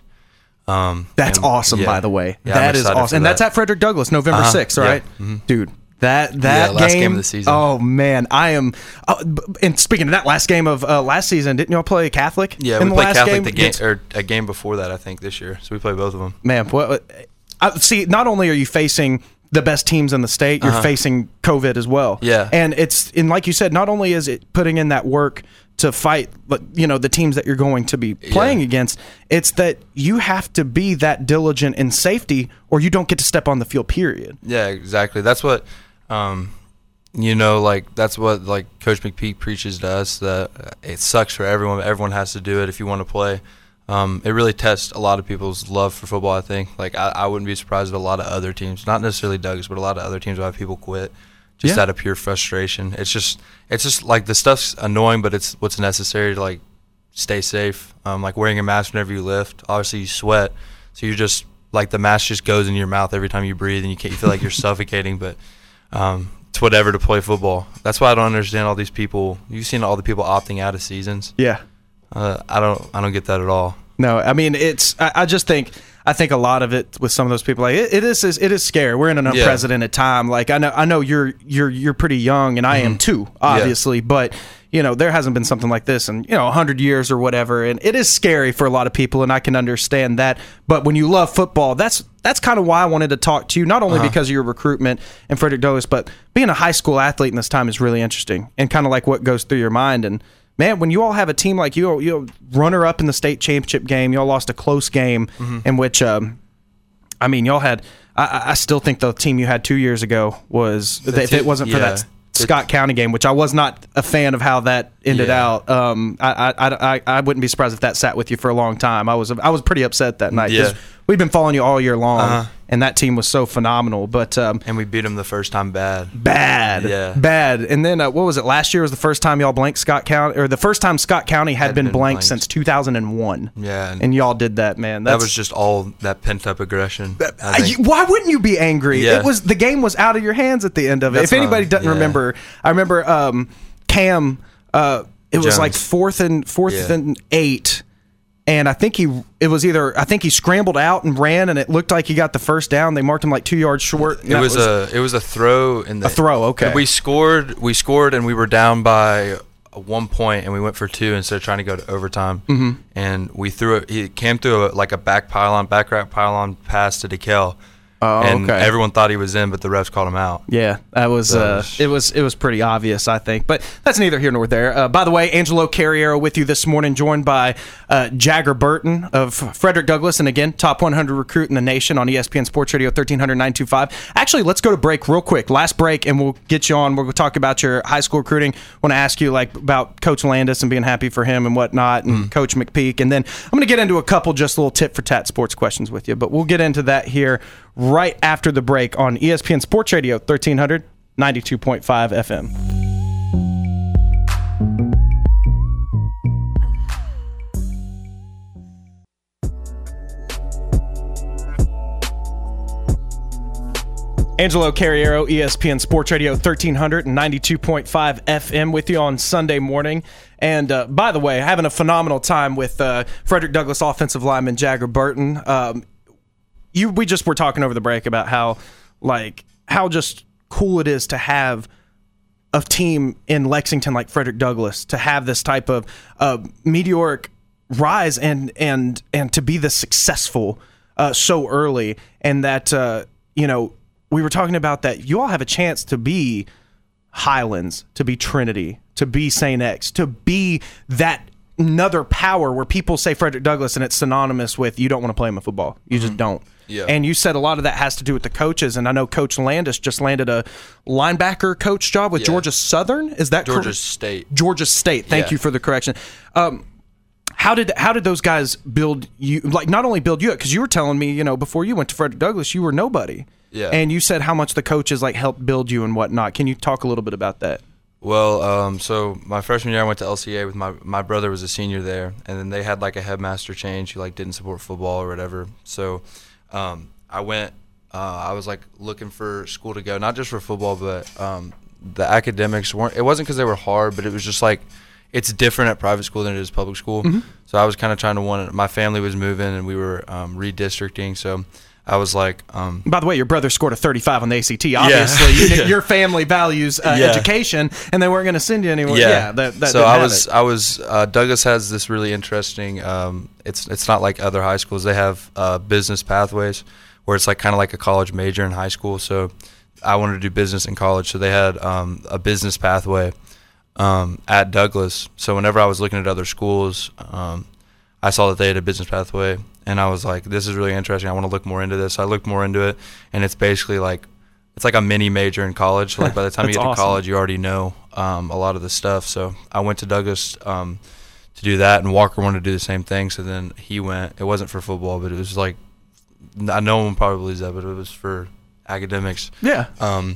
Um, That's and- awesome, yeah. by the way. Yeah, I'm that is excited awesome, for and that. that's at Frederick Douglass, November Uh-huh, sixth, yeah. right, Mhm. dude? That that Yeah, last game of the season. Oh man, I am. Uh, b- and speaking of that, last game of uh, last season, didn't y'all play Catholic? Yeah, in we the played last Catholic game? the game It's- or a game before that I think this year. So we play both of them. Man, what? I, see, not only are you facing the best teams in the state, you're Uh-huh. facing COVID as well. Yeah. and it's and like you said, not only is it putting in that work to fight, but you know the teams that you're going to be playing Yeah. against, it's that you have to be that diligent in safety, or you don't get to step on the field. Period. Yeah, exactly. That's what, um, you know, like that's what like Coach McPeak preaches to us, that it sucks for everyone. But everyone has to do it if you want to play. Um, it really tests a lot of people's love for football. I think. Like I, I wouldn't be surprised if a lot of other teams, not necessarily Douglas, but a lot of other teams will have people quit just Yeah. out of pure frustration. It's just, it's just like the stuff's annoying, but it's what's necessary to like stay safe. Um, like wearing a mask whenever you lift. Obviously, you sweat, so you're just like the mask just goes in your mouth every time you breathe, and you can't. You feel like you're suffocating, but. Um, it's whatever to play football. That's why I don't understand all these people. You've seen all the people opting out of seasons. Yeah. Uh, I don't. I don't get that at all. No, I mean it's. I, I just think. I think a lot of it with some of those people, like it, it is. It is scary. We're in an Yeah. unprecedented time. Like I know. I know you're. You're. You're pretty young, and I am too. Obviously, but you know there hasn't been something like this in you know a hundred years or whatever, and it is scary for a lot of people, and I can understand that. But when you love football, that's that's kind of why I wanted to talk to you, not only Uh-huh. because of your recruitment and Frederick Douglass, but being a high school athlete in this time is really interesting, and kind of like what goes through your mind. And man, when you all have a team like you, you runner up in the state championship game, y'all lost a close game Mm-hmm. in which, um, I mean, y'all had. I, I still think the team you had two years ago was, if it team- wasn't for yeah. that Scott County game, which I was not a fan of how that ended Yeah. out. Um, I, I, I, I wouldn't be surprised if that sat with you for a long time. I was I was pretty upset that night 'cause Yeah. we've been following you all year long, Uh-huh. and that team was so phenomenal. But um, And we beat them the first time bad. bad, Yeah. bad. And then uh, what was it? Last year was the first time y'all blanked Scott County, or the first time Scott County had, Had been, been blanked, blanked. since two thousand one. Yeah. And, And y'all did that, man. that That's, was just all that pent up aggression. I Uh, think. you- why wouldn't you be angry? Yeah. It was the game was out of your hands at the end of it. That's if what anybody I'm- doesn't yeah. remember, I remember um, Cam. Uh, it was Jones. like fourth and fourth Yeah. and eight, and I think he it was either I think he scrambled out and ran, and it looked like he got the first down. They marked him like two yards short. and It that was, a it was a throw in the A throw, okay. We scored we scored and we were down by one point and we went for two instead of trying to go to overtime. Mm-hmm. And we threw it. He came through a, like a back pylon, back rack pylon pass to DeKel. Oh, and okay. everyone thought he was in, but the refs called him out. Yeah, that was That uh, was- it was it was pretty obvious, I think, but that's neither here nor there. Uh, by the way, Angelo Carriero with you this morning, joined by uh, Jagger Burton of Frederick Douglass, and again, top one hundred recruit in the nation on E S P N Sports Radio thirteen hundred, nine two five. Actually, let's go to break real quick. Last break, and we'll get you on. We're going to talk about your high school recruiting. Want to ask you like about Coach Landis and being happy for him and whatnot, and Coach McPeak, and then I'm going to get into a couple just little tit for tat sports questions with you. But we'll get into that here right after the break on E S P N Sports Radio thirteen hundred, ninety-two point five F M. Angelo Carriero, E S P N Sports Radio thirteen hundred, ninety-two point five F M with you on Sunday morning. And uh, by the way, having a phenomenal time with uh, Frederick Douglass offensive lineman Jagger Burton. Um, you, we just were talking over the break about how, like, how just cool it is to have a team in Lexington like Frederick Douglass, to have this type of uh, meteoric rise and and and to be this successful uh, so early, and that uh, you know. We were talking about that you all have a chance to be Highlands, to be Trinity, to be Saint X, to be that another power where people say Frederick Douglass and it's synonymous with you don't want to play him in football. You just don't. Yeah. And you said a lot of that has to do with the coaches. And I know Coach Landis just landed a linebacker coach job with Yeah. Georgia Southern. Is that Georgia correct? State. Georgia State. Thank Yeah. you for the correction. Um, How did how did those guys build you? Like, not only build you up, because you were telling me, you know, before you went to Frederick Douglass, you were nobody. Yeah. And you said how much the coaches like helped build you and whatnot. Can you talk a little bit about that? Well, um, so my freshman year, I went to L C A with my my brother was a senior there, and then they had like a headmaster change who like didn't support football or whatever. So um, I went. Uh, I was like looking for school to go, not just for football, but um, the academics weren't. It wasn't because they were hard, but it was just like it's different at private school than it is public school. Mm-hmm. So I was kind of trying to want. My family was moving, and we were um, redistricting, so. I was like, um, By the way, your brother scored a thirty-five on the A C T. Obviously, you, Yeah. your family values uh, Yeah. education, and they weren't going to send you anywhere. Yeah. Yeah, that, that so didn't I have was, it. I was. Uh, Douglas has this really interesting. Um, it's it's not like other high schools. They have uh, business pathways where it's like kind of like a college major in high school. So I wanted to do business in college. So they had um, a business pathway um, at Douglas. So whenever I was looking at other schools, um, I saw that they had a business pathway, and I was like, this is really interesting. I want to look more into this. So I looked more into it, and it's basically like it's like a mini major in college. So like by the time you That's get to awesome. college, you already know um, a lot of the stuff. So I went to Douglas um, to do that, and Walker wanted to do the same thing. So then he went. It wasn't for football, but it was like I no one probably believes that, but it was for academics. Yeah. Um,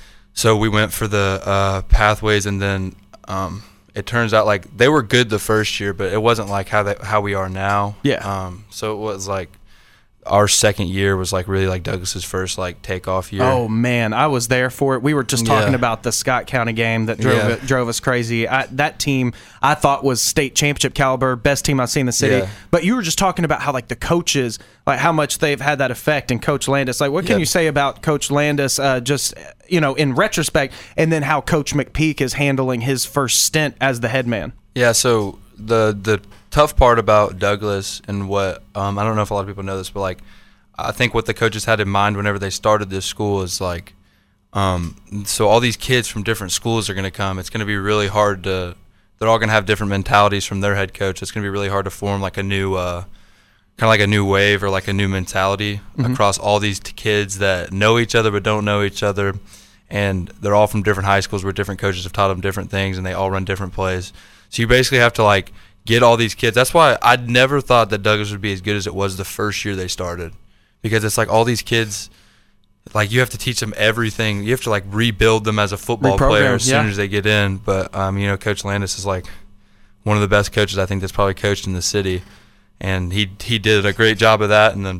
so we went for the uh, pathways, and then um, it turns out like they were good the first year, but it wasn't like how that how we are now. Yeah. Um, so it was like our second year was like really like Douglas's first like takeoff year. Oh man, I was there for it. We were just talking Yeah. about the Scott County game that drove Yeah. it, drove us crazy. I, that team I thought was state championship caliber, best team I've seen in the city. Yeah. But you were just talking about how like the coaches, like how much they've had that effect. And Coach Landis, like what can Yeah. you say about Coach Landis? Uh, just you know, in retrospect, and then how Coach McPeak is handling his first stint as the head man. Yeah, so the the tough part about Douglas and what um, I don't know if a lot of people know this, but like I think what the coaches had in mind whenever they started this school is like, um, so all these kids from different schools are going to come. It's going to be really hard to. They're all going to have different mentalities from their head coach. It's going to be really hard to form like a new, uh, kind of like a new wave or like a new mentality across all these t- kids that know each other but don't know each other, and they're all from different high schools where different coaches have taught them different things, and they all run different plays. So you basically have to like get all these kids. That's why I never thought that Douglas would be as good as it was the first year they started, because it's like all these kids, like you have to teach them everything. You have to like rebuild them as a football player as soon yeah. as they get in. But um, you know, Coach Landis is like one of the best coaches I think that's probably coached in the city, and he he did a great job of that. And then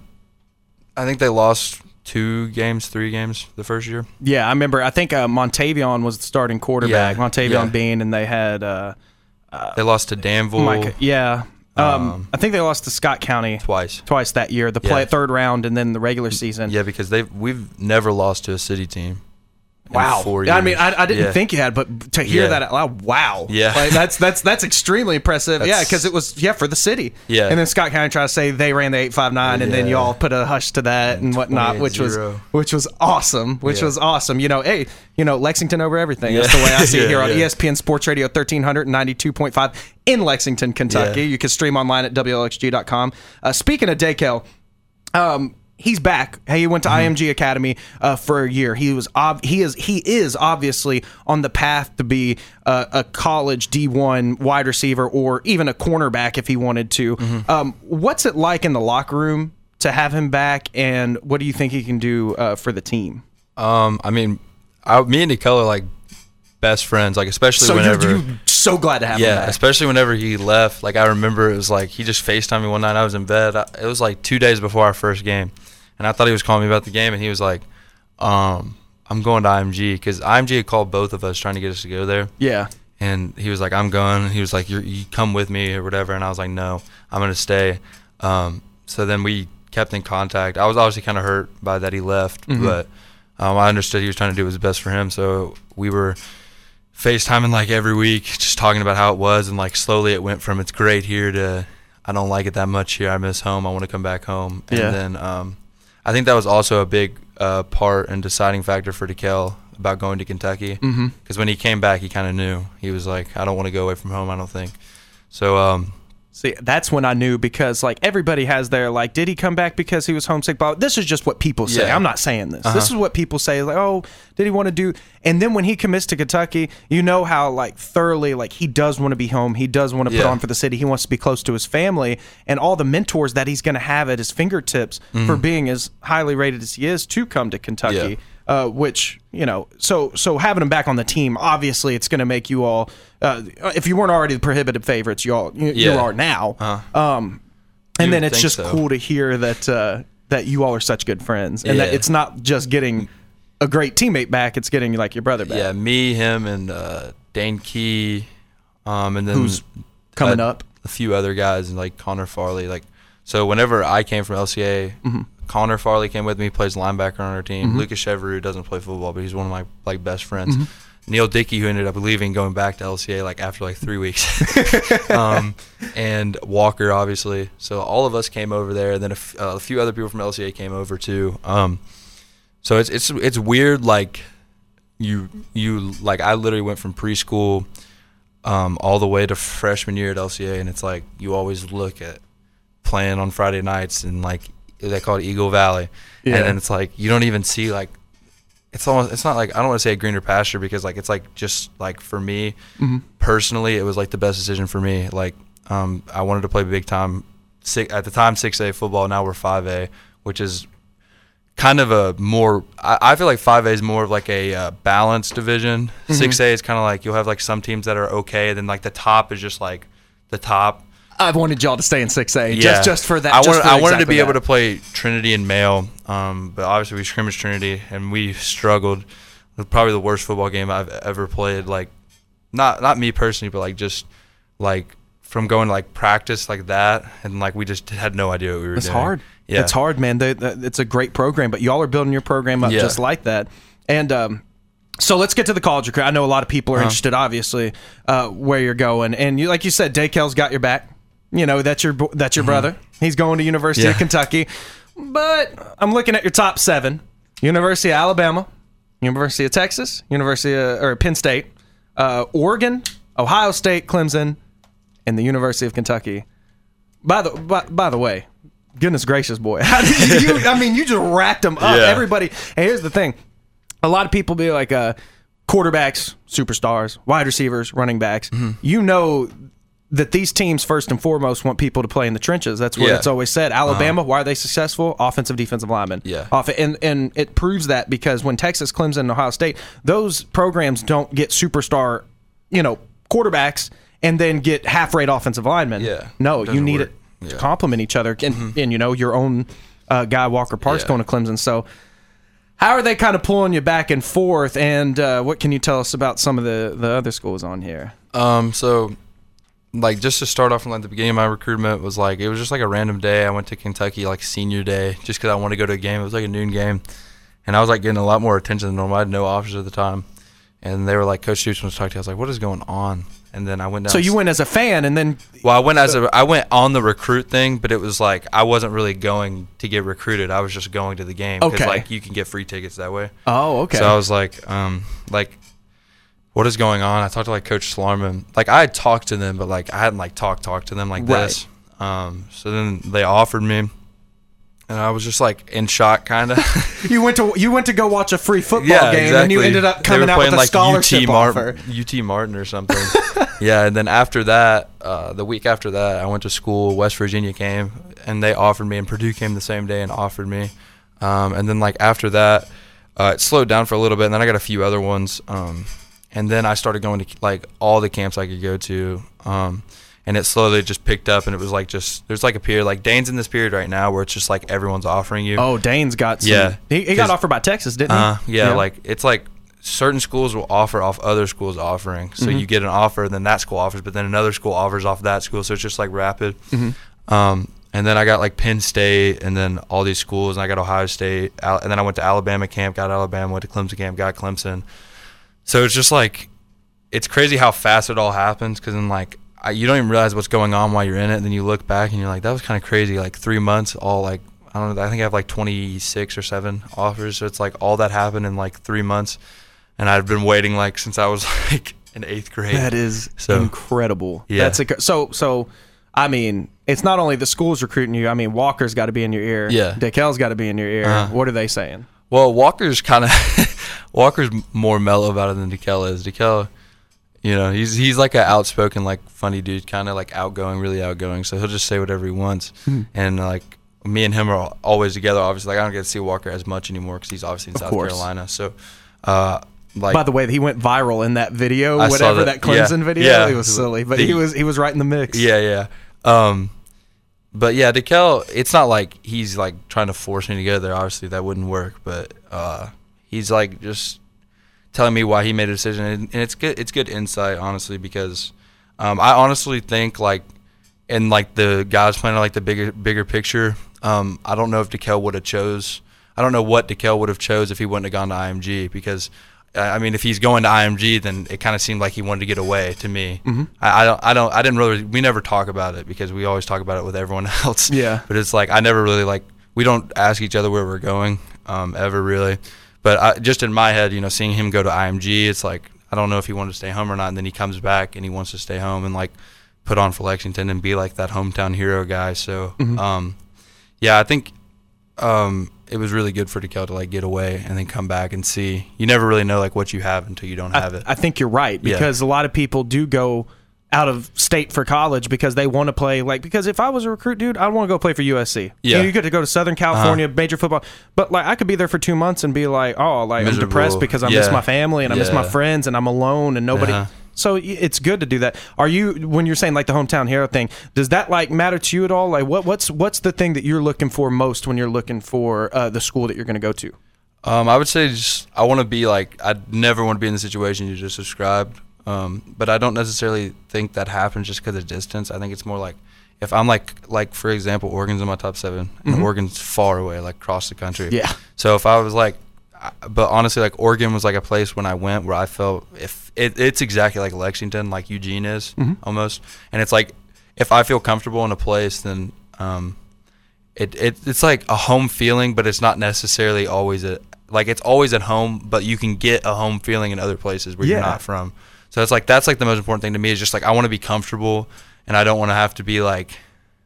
I think they lost two games, three games the first year. Yeah, I remember. I think uh, Montavion was the starting quarterback. Yeah, Montavion yeah. Bean, and they had uh, They lost to Danville Mike. Yeah, um, Um, I think they lost to Scott County twice. twice that year. The play Yeah. third round, and then the regular season. Yeah, because they we've never lost to a city team. in Wow. four I years. mean, I, I didn't Yeah. think you had, but to hear Yeah. that out loud, wow. Yeah. Like, that's that's that's extremely impressive. yeah, That's- because it was yeah for the city. Yeah. And then Scott County tried to say they ran the eight five nine, and then Yeah. y'all put a hush to that and whatnot, which was twenty-eight zero. which was awesome. Which Yeah. was awesome. You know, hey, you know, Lexington over everything. Yeah. That's the way I see it Yeah, here on yeah. E S P N Sports Radio thirteen hundred ninety-two point five in Lexington, Kentucky. Yeah. You can stream online at W L X G dot com. Uh, speaking of Daykel, um, he's back. Hey, he went to Mm-hmm. I M G Academy uh, for a year. He was ob- he is he is obviously on the path to be uh, a college D one wide receiver or even a cornerback if he wanted to. Mm-hmm. Um, what's it like in the locker room to have him back, and what do you think he can do uh, for the team? Um, I mean, I, me and Nicole are like best friends. Like especially So whenever. you're, you're so glad to have him Yeah, back. especially whenever he left. Like I remember, it was like he just FaceTimed me one night. I was in bed. I, it was like two days before our first game, and I thought he was calling me about the game. And he was like, um, "I'm going to I M G," because I M G had called both of us trying to get us to go there. Yeah. And he was like, "I'm going." He was like, You're, "You come with me or whatever." And I was like, "No, I'm gonna stay." Um, so then we kept in contact. I was obviously kind of hurt by that he left, Mm-hmm. but um, I understood he was trying to do what was best for him. So we were FaceTiming like every week, just talking about how it was, and like slowly it went from "it's great here" to "I don't like it that much here. I miss home. I want to come back home." And Yeah. then um, I think that was also a big uh, part and deciding factor for DeKel about going to Kentucky. Because Mm-hmm. when he came back, he kind of knew. He was like, "I don't want to go away from home. I don't think." So um, See, that's when I knew, because like everybody has their like, did he come back because he was homesick? But this is just what people say. Yeah. I'm not saying this. Uh-huh. This is what people say. Like, oh, did he want to do? And then when he commits to Kentucky, you know how like thoroughly like he does want to be home. He does want to put Yeah. on for the city. He wants to be close to his family and all the mentors that he's going to have at his fingertips for being as highly rated as he is to come to Kentucky. Mm-hmm. Yeah. Uh, which you know, so so having him back on the team, obviously, it's going to make you all. Uh, if you weren't already the prohibitive favorites, you all you, you Yeah. are now. Uh-huh. Um, and You then would it's think just so. cool to hear that uh, that you all are such good friends, and that Yeah. it's not just getting a great teammate back; it's getting like your brother back. yeah, me, him, and uh, Dane Key, um, and then Who's coming a, up. a few other guys, and like Connor Farley. Like, so whenever I came from L C A, Mm-hmm. Connor Farley came with me. Plays linebacker on our team. Lucas Chevroux doesn't play football, but he's one of my like best friends. Mm-hmm. Neil Dickey, who ended up leaving, going back to L C A like after like three weeks, um, and Walker, obviously. So all of us came over there, and then a, f- uh, a few other people from L C A came over too. Um, so it's it's it's weird. Like you you like I literally went from preschool um, all the way to freshman year at L C A, and it's like you always look at playing on Friday nights and like they call it Eagle Valley, Yeah. and then it's like you don't even see like. It's almost. It's not like I don't want to say a greener pasture because like it's like just like for me personally, it was like the best decision for me. Like um, I wanted to play big time. Six, at the time, six A football. Now we're five A, which is kind of a more. I, I feel like five A is more of like a uh, balanced division. Six A is kind of like you'll have like some teams that are okay, then like the top is just like the top. I've wanted y'all to stay in six A Yeah. just just for that. I just wanted, for I wanted to exactly be able that. to play Trinity and Mail, um, but obviously we scrimmaged Trinity and we struggled. It was probably the worst football game I've ever played. Like, not not me personally, but like just like from going to like practice like that, and like we just had no idea what we were It's doing. hard. Yeah, It's hard, man. They, they- it's a great program, but y'all are building your program up Yeah. just like that. And um, so let's get to the college recruit. I know a lot of people are Uh-huh. interested, obviously, uh, where you're going. And you, like you said, Daykel's got your back. You know, that's your bo- that's your brother. He's going to University of Mm-hmm. Yeah. Kentucky. But I'm looking at your top seven: University of Alabama, University of Texas, University of, or Penn State, uh, Oregon, Ohio State, Clemson, and the University of Kentucky. By the by, by the way, goodness gracious, boy! How did you, I mean, you just racked them up. Yeah. Everybody. And here's the thing: a lot of people be like, uh, quarterbacks, superstars, wide receivers, running backs. Mm-hmm. You know that these teams first and foremost want people to play in the trenches. That's what Yeah. it's always said. Alabama, uh-huh. why are they successful? Offensive, defensive linemen. Yeah. Off and and it proves that because when Texas, Clemson, and Ohio State, those programs don't get superstar, you know, quarterbacks and then get half-rate offensive linemen. Yeah. No, you need work. it to Yeah. complement each other. And, Mm-hmm. and you know, your own uh, guy, Walker Parks, Yeah. going to Clemson. So how are they kind of pulling you back and forth? And uh, what can you tell us about some of the, the other schools on here? Um, so, like, just to start off from like the beginning of my recruitment was like it was just like a random day. I went to Kentucky like senior day just because I wanted to go to a game. It was like a noon game, and I was like getting a lot more attention than normal. I had no offers at the time, and they were like, Coach Stoops was talking to me. I was like, what is going on? And then I went down. So you went as a fan, and then Well, I went as a I went on the recruit thing, but it was like I wasn't really going to get recruited. I was just going to the game because Okay. like you can get free tickets that way. oh, okay. So I was like, um, like, what is going on? I talked to like Coach Slarman. Like I had talked to them, but like I hadn't like talked talked to them like Right. this. Um, so then they offered me, and I was just like in shock, kind of. you went to you went to go watch a free football yeah, game, exactly. and you ended up They coming were out playing, with a like, scholarship U T offer. Martin, U T Martin or something. Yeah, and then after that, uh, the week after that, I went to school. West Virginia came, and they offered me, and Purdue came the same day and offered me. Um, and then like after that, uh, it slowed down for a little bit, and then I got a few other ones. Um, and then I started going to like all the camps I could go to. Um, and it slowly just picked up, and it was like just there's like a period like Dane's in this period right now where it's just like everyone's offering you. Oh, Dane's got some. Yeah. He, he got 'Cause- offered by Texas, didn't he? Uh, yeah, like it's like certain schools will offer off other schools' offering. So Mm-hmm. you get an offer, then that school offers, but then another school offers off that school. So it's just like rapid. Mm-hmm. Um, and then I got like Penn State, and then all these schools, and I got Ohio State, Al- and then I went to Alabama camp, got Alabama, went to Clemson camp, got Clemson. So it's just like it's crazy how fast it all happens, because then like I, you don't even realize what's going on while you're in it, and then you look back and you're like, that was kind of crazy. Like three months, all like I don't know. I think I have like twenty-six or seven offers. So it's like all that happened in like three months, and I've been waiting like since I was like in eighth grade. That is So- incredible. Yeah. That's a, so so. I mean, it's not only the schools recruiting you. I mean, Walker's got to be in your ear. Yeah. DeKal's got to be in your ear. Uh-huh. What are they saying? Well, Walker's kind of Walker's more mellow about it than DeKal is. DeKal, you know, he's he's like an outspoken, like funny dude, kind of like outgoing, really outgoing. So he'll just say whatever he wants. Hmm. And like me and him are always together. Obviously, like I don't get to see Walker as much anymore because he's obviously in Of South course. Carolina. So, uh, like By the way, he went viral in that video, I saw whatever that. that, Clemson Yeah. video. Yeah. It was silly, but The- he was he was right in the mix. yeah, yeah. Um, but yeah, DeKal, it's not like he's like trying to force me to go there. Obviously, that wouldn't work. But uh, he's like just telling me why he made a decision, and, and it's good. It's good insight, honestly, because um, I honestly think like in like the guys playing like the bigger bigger picture. Um, I don't know if DeKal would have chose. I don't know what DeKal would have chose if he wouldn't have gone to I M G, because I mean, if he's going to I M G, then it kind of seemed like he wanted to get away to me. Mm-hmm. I, I don't, I don't, I didn't really. We never talk about it because we always talk about it with everyone else. Yeah. But it's like I never really like. We don't ask each other where we're going, um, ever really. But I, just in my head, you know, seeing him go to I M G, it's like I don't know if he wanted to stay home or not. And then he comes back and he wants to stay home and like put on for Lexington and be like that hometown hero guy. So, Mm-hmm. um, yeah, I think. Um, it was really good for DeKal to like get away and then come back and see. You never really know like what you have until you don't have I, it. I think you're right, Yeah. because a lot of people do go out of state for college because they want to play. Like, because if I was a recruit, dude, I'd want to go play for U S C. Yeah. You know, you get to go to Southern California, Uh-huh. major football. But like, I could be there for two months and be like, oh, like Miserable. I'm depressed because I miss Yeah. my family and I miss my Yeah. friends and I'm alone and nobody. Uh-huh. So y- it's good to do that. Are you, when you're saying like the hometown hero thing, does that like matter to you at all? Like, what what's what's the thing that you're looking for most when you're looking for uh, the school that you're going to go to? Um, I would say just I want to be like I never want to be in the situation you just described. Um, but I don't necessarily think that happens just because of distance. I think it's more like if I'm like like for example, Oregon's in my top seven, and Mhm. Oregon's far away, like across the country. Yeah. So if I was like, I- but honestly, like Oregon was like a place when I went where I felt if it, it's exactly like Lexington, like Eugene is Mhm. almost, and it's like if I feel comfortable in a place, then um, it, it it's like a home feeling, but it's not necessarily always a like it's always at home, but you can get a home feeling in other places where Yeah. you're not from. So it's like that's like the most important thing to me is just like I want to be comfortable, and I don't want to have to be like.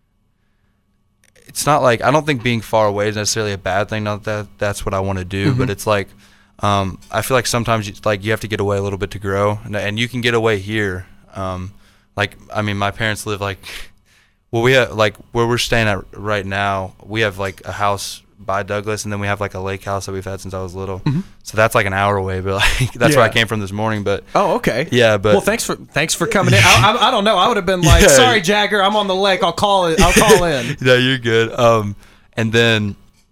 It's not like I don't think being far away is necessarily a bad thing. Not that that's what I want to do, Mhm. but it's like um, I feel like sometimes you, like you have to get away a little bit to grow, and, and you can get away here. Um, like I mean, my parents live like, well, we have like where we're staying at right now. We have like a house by Douglas, and then we have like a lake house that we've had since I was little. Mm-hmm. So that's like an hour away, but like that's Yeah. where I came from this morning. But Oh, okay. yeah, but Well, thanks for thanks for coming in. I, I, I don't know. I would have been like, Yeah. sorry, Jagger, I'm on the lake. I'll call it. I'll call in. no, you're good. Um, and then,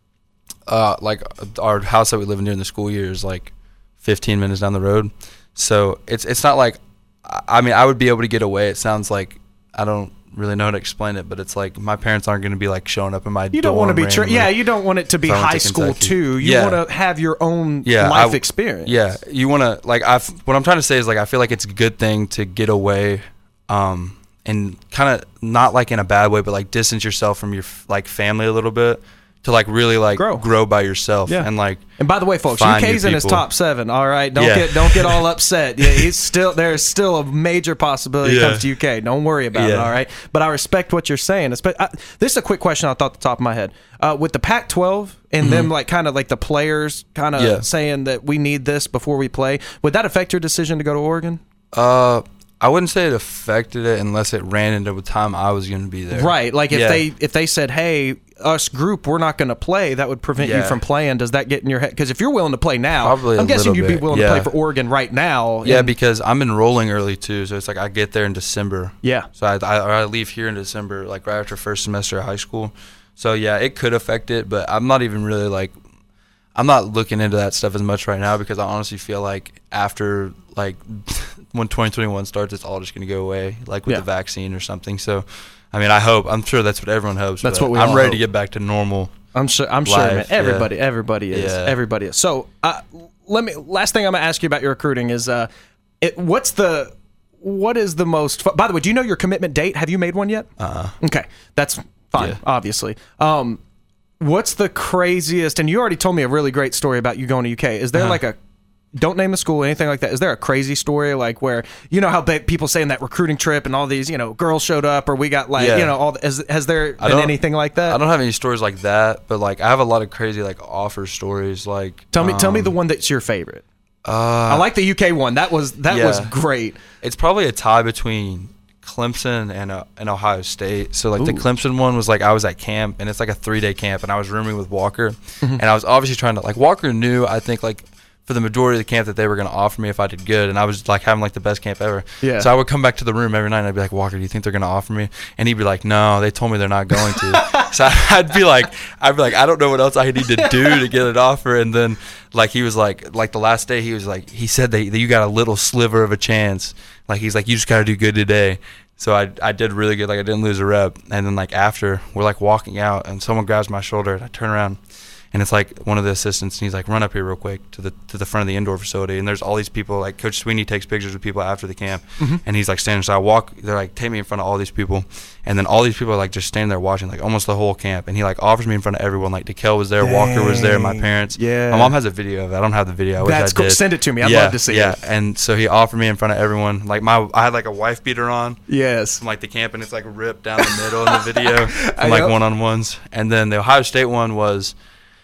uh, like our house that we live in during the school year is like fifteen minutes down the road. So it's it's not like, I mean, I would be able to get away. It sounds like I don't really know how to explain it, but it's like my parents aren't going to be like showing up in my. You don't want to be, tra- randomly. yeah. You don't want it to be If I went high to school Kentucky. too. You Yeah. want to have your own Yeah, life I- experience. Yeah, you want to like I. What I'm trying to say is like I feel like it's a good thing to get away, um, and kind of not like in a bad way, but like distance yourself from your like family a little bit to like really like Grow. grow by yourself Yeah. and like. And by the way, folks, find U K's new in his people. top seven. All right, don't Yeah. get don't get all upset. Yeah, he's still there's still a major possibility it Yeah. comes to U K. Don't worry about it. Yeah. All right, but I respect what you're saying. Espe- I, this is a quick question I thought at the top of my head. Uh, with the Pac twelve and them like kind of like the players kind of Mm-hmm. Yeah. saying that we need this before we play, would that affect your decision to go to Oregon? Uh, I wouldn't say it affected it unless it ran into the time I was going to be there. Right. Like if Yeah. they if they said, "Hey, us group, we're not going to play," that would prevent you Yeah. from playing. Does that get in your head? Because if you're willing to play now, Probably a I'm guessing little you'd be bit, willing to yeah. play for Oregon right now. Yeah, and- because I'm enrolling early too, so it's like I get there in December. Yeah. So I, I I leave here in December, like right after first semester of high school. So yeah, it could affect it, but I'm not even really like, I'm not looking into that stuff as much right now because I honestly feel like after like when twenty twenty-one starts, it's all just gonna go away, like with Yeah. the vaccine or something. So, I mean, I hope. I'm sure that's what everyone hopes. That's but what we I'm all ready hope. to get back to normal. I'm sure. I'm sure, man. Life, yeah. Everybody, everybody is. Yeah. Everybody is. So, uh, let me. Last thing I'm gonna ask you about your recruiting is, uh, it, what's the, what is the most? Fu- By the way, do you know your commitment date? Have you made one yet? Uh. Okay, that's fine. Yeah. Obviously. Um, what's the craziest? And you already told me a really great story about you going to U K. Is there Uh-huh. like a don't name a school, anything like that. Is there a crazy story like where you know how ba- people say in that recruiting trip and all these you know girls showed up or we got like Yeah. you know all the, has, has there I been don't- anything like that? I don't have any stories like that, but like I have a lot of crazy like offer stories. Like Tell me, tell me um, the one that's your favorite. Uh, I like the U K one. That was that was Yeah. great. It's probably a tie between Clemson and uh, and Ohio State. So like the Ooh. Clemson one was like I was at camp and it's like a three day camp and I was rooming with Walker Mm-hmm. and I was obviously trying to like Walker knew I think like for the majority of the camp that they were going to offer me if I did good and I was like having like the best camp ever. Yeah. So I would come back to the room every night and I'd be like, Walker, do you think they're going to offer me? And he'd be like, no, they told me they're not going to. So I'd be like, I'd be like, I don't know what else I need to do to get an offer. And then like he was like, like the last day he was like, he said that, that you got a little sliver of a chance. Like he's like, you just got to do good today. So I I did really good. Like I didn't lose a rep. And then like after we're like walking out and someone grabs my shoulder and I turn around and it's like one of the assistants and he's like, run up here real quick to the to the front of the indoor facility. And there's all these people, like Coach Sweeney takes pictures with people after the camp. Mm-hmm. And he's like standing. So I walk, they're like, take me in front of all these people. And then all these people are like just standing there watching like almost the whole camp. And he like offers me in front of everyone. Like DeKel was there, Walker was there, my Dang. parents. Yeah. My mom has a video of it. I don't have the video. I wish That's I cool. did. Send it to me. I'd yeah, love to see yeah. it. And so he offered me in front of everyone. Like my, I had like a wife beater on. Yes. From like the camp and it's like ripped down the middle in the video I from like know. one-on-ones. And then the Ohio State one was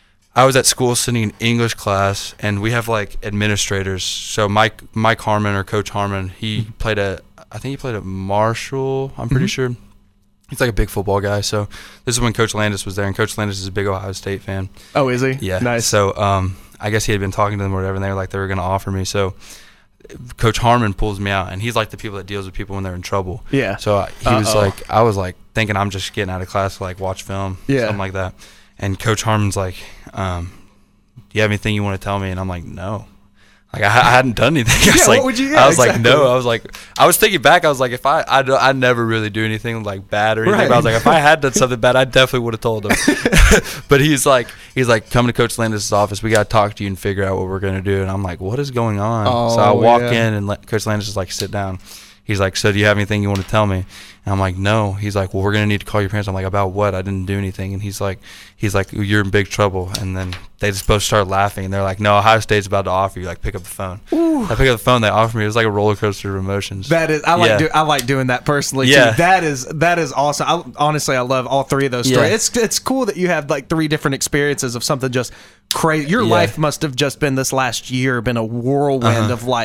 I was at school sitting in English class and we have like administrators. So Mike Mike Harmon or Coach Harmon, he Mm-hmm. played at I think he played at Marshall, I'm pretty sure. He's like a big football guy. So this is when Coach Landis was there and Coach Landis is a big Ohio State fan. Oh, is he? Yeah. Nice. So um, I guess he had been talking to them or whatever, and they were like they were going to offer me. So Coach Harmon pulls me out, and he's like the people that deals with people when they're in trouble. Yeah. So I, he was Uh-oh. like, I was like thinking I'm just getting out of class to like watch film, Yeah. something like that. And Coach Harmon's like, um, do you have anything you want to tell me? And I'm like, no. Like I, I hadn't done anything. I was Yeah, like, what would you- yeah, I was like, exactly. no. I was like, I was thinking back. I was like, if I, I, do- I never really do anything like bad or anything. Right. But I was like, if I had done something bad, I definitely would have told him. But he's like, he's like, come to Coach Landis' office. We got to talk to you and figure out what we're gonna do. And I'm like, what is going on? Oh, so I walk yeah. in and let, Coach Landis is like, sit down. He's like, so do you have anything you want to tell me? And I'm like, no. He's like, well, we're gonna need to call your parents. I'm like, about what? I didn't do anything. And he's like, he's like, you're in big trouble. And then they just both start laughing. And they're like, no, Ohio State's about to offer you. Like, pick up the phone. I pick up the phone. They offer me. It was like a roller coaster of emotions. That is, I like, Yeah. do, I like doing that personally Yeah. too. That is, that is awesome. I, honestly, I love all three of those stories. Yeah. It's, it's cool that you have like three different experiences of something just crazy. Your Yeah. life must have just been this last year been a whirlwind Uh-huh. of like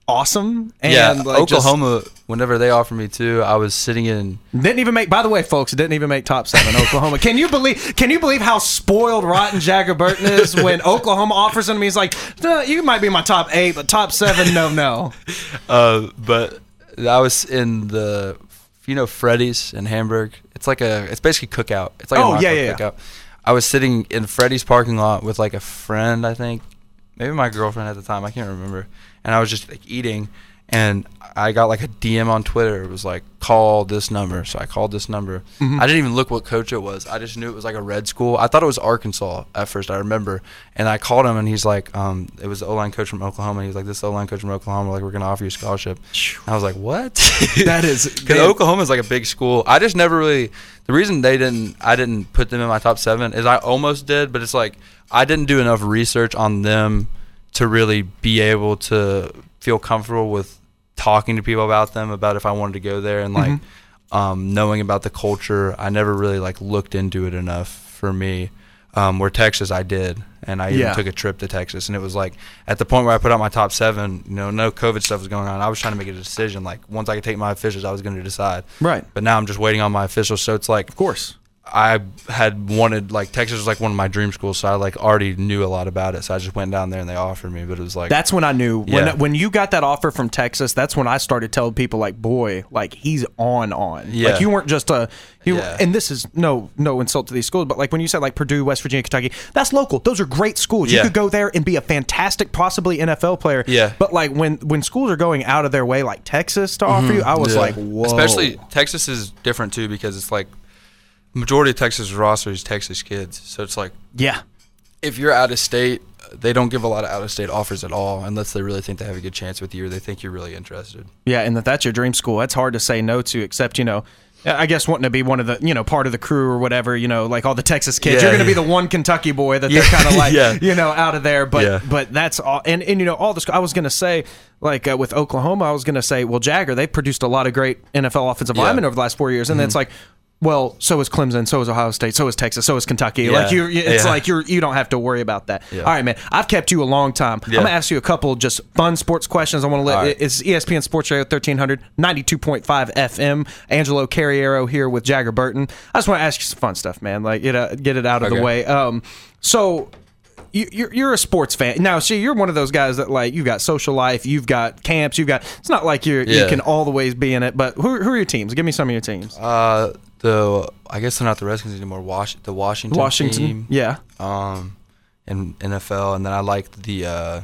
awesome. And yeah, like, Oklahoma, just, whenever they offered me too, I was sitting in. Didn't even make. By the way, folks, didn't even make top seven. Oklahoma. Can you believe? Can you believe how spoiled rotten Jagger Burton is when Oklahoma offers him? He's like, no, you might be my top eight, but top seven, no, no. Uh, but I was in the, you know, Freddy's in Hamburg. It's like a. It's basically cookout. It's like oh a yeah, yeah, cookout. Yeah. I was sitting in Freddy's parking lot with like a friend, I think, maybe my girlfriend at the time. I can't remember. And I was just like eating, and I got like a D M on Twitter. It was like, call this number. So I called this number. Mm-hmm. I didn't even look what coach it was. I just knew it was like a red school. I thought it was Arkansas at first, I remember. And I called him, and he's like, um, it was the O-line coach from Oklahoma. He was like, this O-line coach from Oklahoma, like, we're going to offer you a scholarship. And I was like, what? That is. Because Oklahoma's like a big school. I just never really, the reason they didn't, I didn't put them in my top seven is I almost did, but it's like, I didn't do enough research on them to really be able to feel comfortable with talking to people about them, about if I wanted to go there, and like mm-hmm. um, knowing about the culture. I never really like looked into it enough for me. Um, where Texas, I did, and I even yeah. took a trip to Texas, and it was like at the point where I put out my top seven, you know, no COVID stuff was going on. I was trying to make a decision. Like once I could take my officials, I was going to decide. Right. But now I'm just waiting on my officials. So it's like, of course, I had wanted, like, Texas was like one of my dream schools, so I like already knew a lot about it. So I just went down there and they offered me, but it was like, that's when I knew. Yeah. When when you got that offer from Texas, that's when I started telling people, like, boy, like, he's on on. Yeah. Like, you weren't just a you Yeah. and this is no no insult to these schools, but like when you said like Purdue, West Virginia, Kentucky, that's local. Those are great schools. You Yeah. could go there and be a fantastic, possibly N F L player. Yeah. But like when when schools are going out of their way, like Texas, to offer you, I was Yeah. like, whoa. Especially Texas is different too, because it's like majority of Texas roster is Texas kids. So it's like, yeah. if you're out of state, they don't give a lot of out of state offers at all, unless they really think they have a good chance with you or they think you're really interested. Yeah, and that that's your dream school. That's hard to say no to, except, you know, I guess wanting to be one of the, you know, part of the crew or whatever, you know, like all the Texas kids. Yeah, You're going to yeah. be the one Kentucky boy that Yeah. they're kind of like, Yeah. you know, out of there. But Yeah. but that's all. And, and, you know, all this, I was going to say, like uh, with Oklahoma, I was going to say, well, Jagger, they produced a lot of great N F L offensive Yeah. linemen over the last four years. And then it's like, well, so is Clemson, so is Ohio State, so is Texas, so is Kentucky. Yeah. Like you, it's Yeah. like you're you don't have to worry about that. Yeah. All right, man. I've kept you a long time. Yeah. I'm gonna ask you a couple just fun sports questions. I want to let All right. it's E S P N Sports Radio thirteen hundred, ninety-two point five F M. Angelo Carriero here with Jagger Burton. I just want to ask you some fun stuff, man. Like get uh, get it out of the Okay. way. Um, so. You- You're you're a sports fan now. See, you're one of those guys that like you've got social life, you've got camps, you've got. It's not like you're you Yeah. can always be in it. But who who are your teams? Give me some of your teams. Uh, the I guess they're not the Redskins anymore. Was, the Washington, Washington, team, yeah. um, and N F L, and then I like the uh,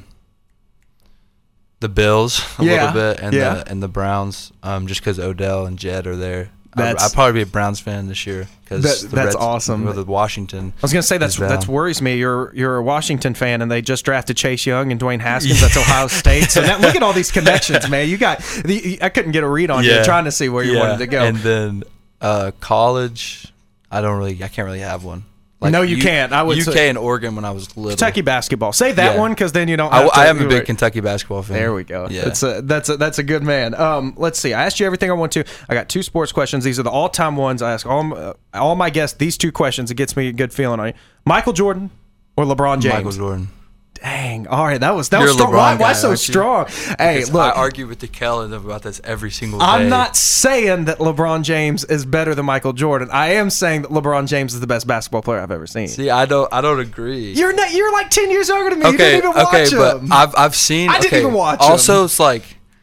the Bills a Yeah, little bit, and yeah. the and the Browns, um, just because Odell and Jed are there. I- That's- I'd probably be a Browns fan this year because That- that's awesome. Or the Washington. I was gonna say that's is down. that's worries me. You're you're a Washington fan, and they just drafted Chase Young and Dwayne Haskins. That's Ohio State. So now, look at all these connections, man. You got. The, I couldn't get a read on you, Yeah. trying to see where you Yeah. wanted to go. And then uh, college, I don't really, I can't really have one. No, you U- can't. I would U K say- and Oregon when I was little. Kentucky basketball. Say that Yeah. one because then you don't. I, Have to, I am a you big were- Kentucky basketball fan. There we go. Yeah. That's a that's a that's a good man. Um, let's see. I asked you everything I want to. I got two sports questions. These are the all time ones. I ask all my, uh, all my guests these two questions. It gets me a good feeling on you. Michael Jordan or LeBron James? Michael Jordan. Dang. All right. That was that You're was a strong. LeBron Why, why guy, so aren't you? strong? Hey, Because look. I argue with DeKel and them about this every single day. I'm not saying that LeBron James is better than Michael Jordan. I am saying that LeBron James is the best basketball player I've ever seen. See, I don't. I don't agree. You're not, you're like ten years younger than me. you okay, didn't even watch okay, him. but I've I've seen. I didn't okay, even watch Also, him. it's like,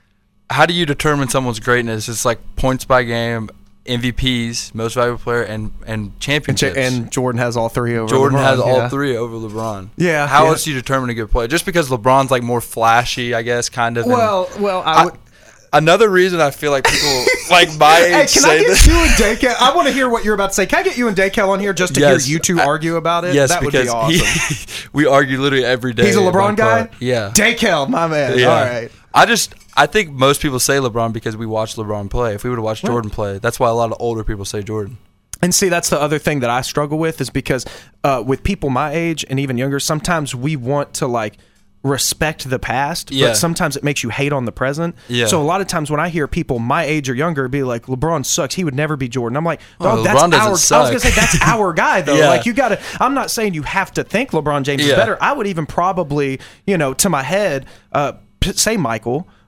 how do you determine someone's greatness? It's like points by game, M V Ps, most valuable player, and and and, championships. and Jordan has all three over Jordan LeBron, has all yeah. three over LeBron. Yeah, How yeah. else do you determine a good player? Just because LeBron's like more flashy, I guess, kind of. and Well, well, I I- would. another reason I feel like people like my age Hey, can say I get this. you and Daykel? I want to hear what you're about to say. Can I get you and Daykel on here just to Yes, hear you two I- argue about it? Yes, that would because be awesome. he, we argue literally every day. He's a in my LeBron guy? car. Yeah. Daykel, my man. Yeah. All right. I just I think most people say LeBron because we watch LeBron play. If we would have watched Jordan play, that's why a lot of older people say Jordan. And see, that's the other thing that I struggle with is because uh, with people my age and even younger, sometimes we want to like respect the past, Yeah. but sometimes it makes you hate on the present. Yeah. So a lot of times when I hear people my age or younger be like, LeBron sucks, he would never be Jordan. I'm like, Oh, dog, that's LeBron doesn't our. I was suck. gonna say that's our guy though. Yeah. Like you got to. I'm not saying you have to think LeBron James is Yeah. better. I would even probably, you know, to my head, uh, p- say Michael.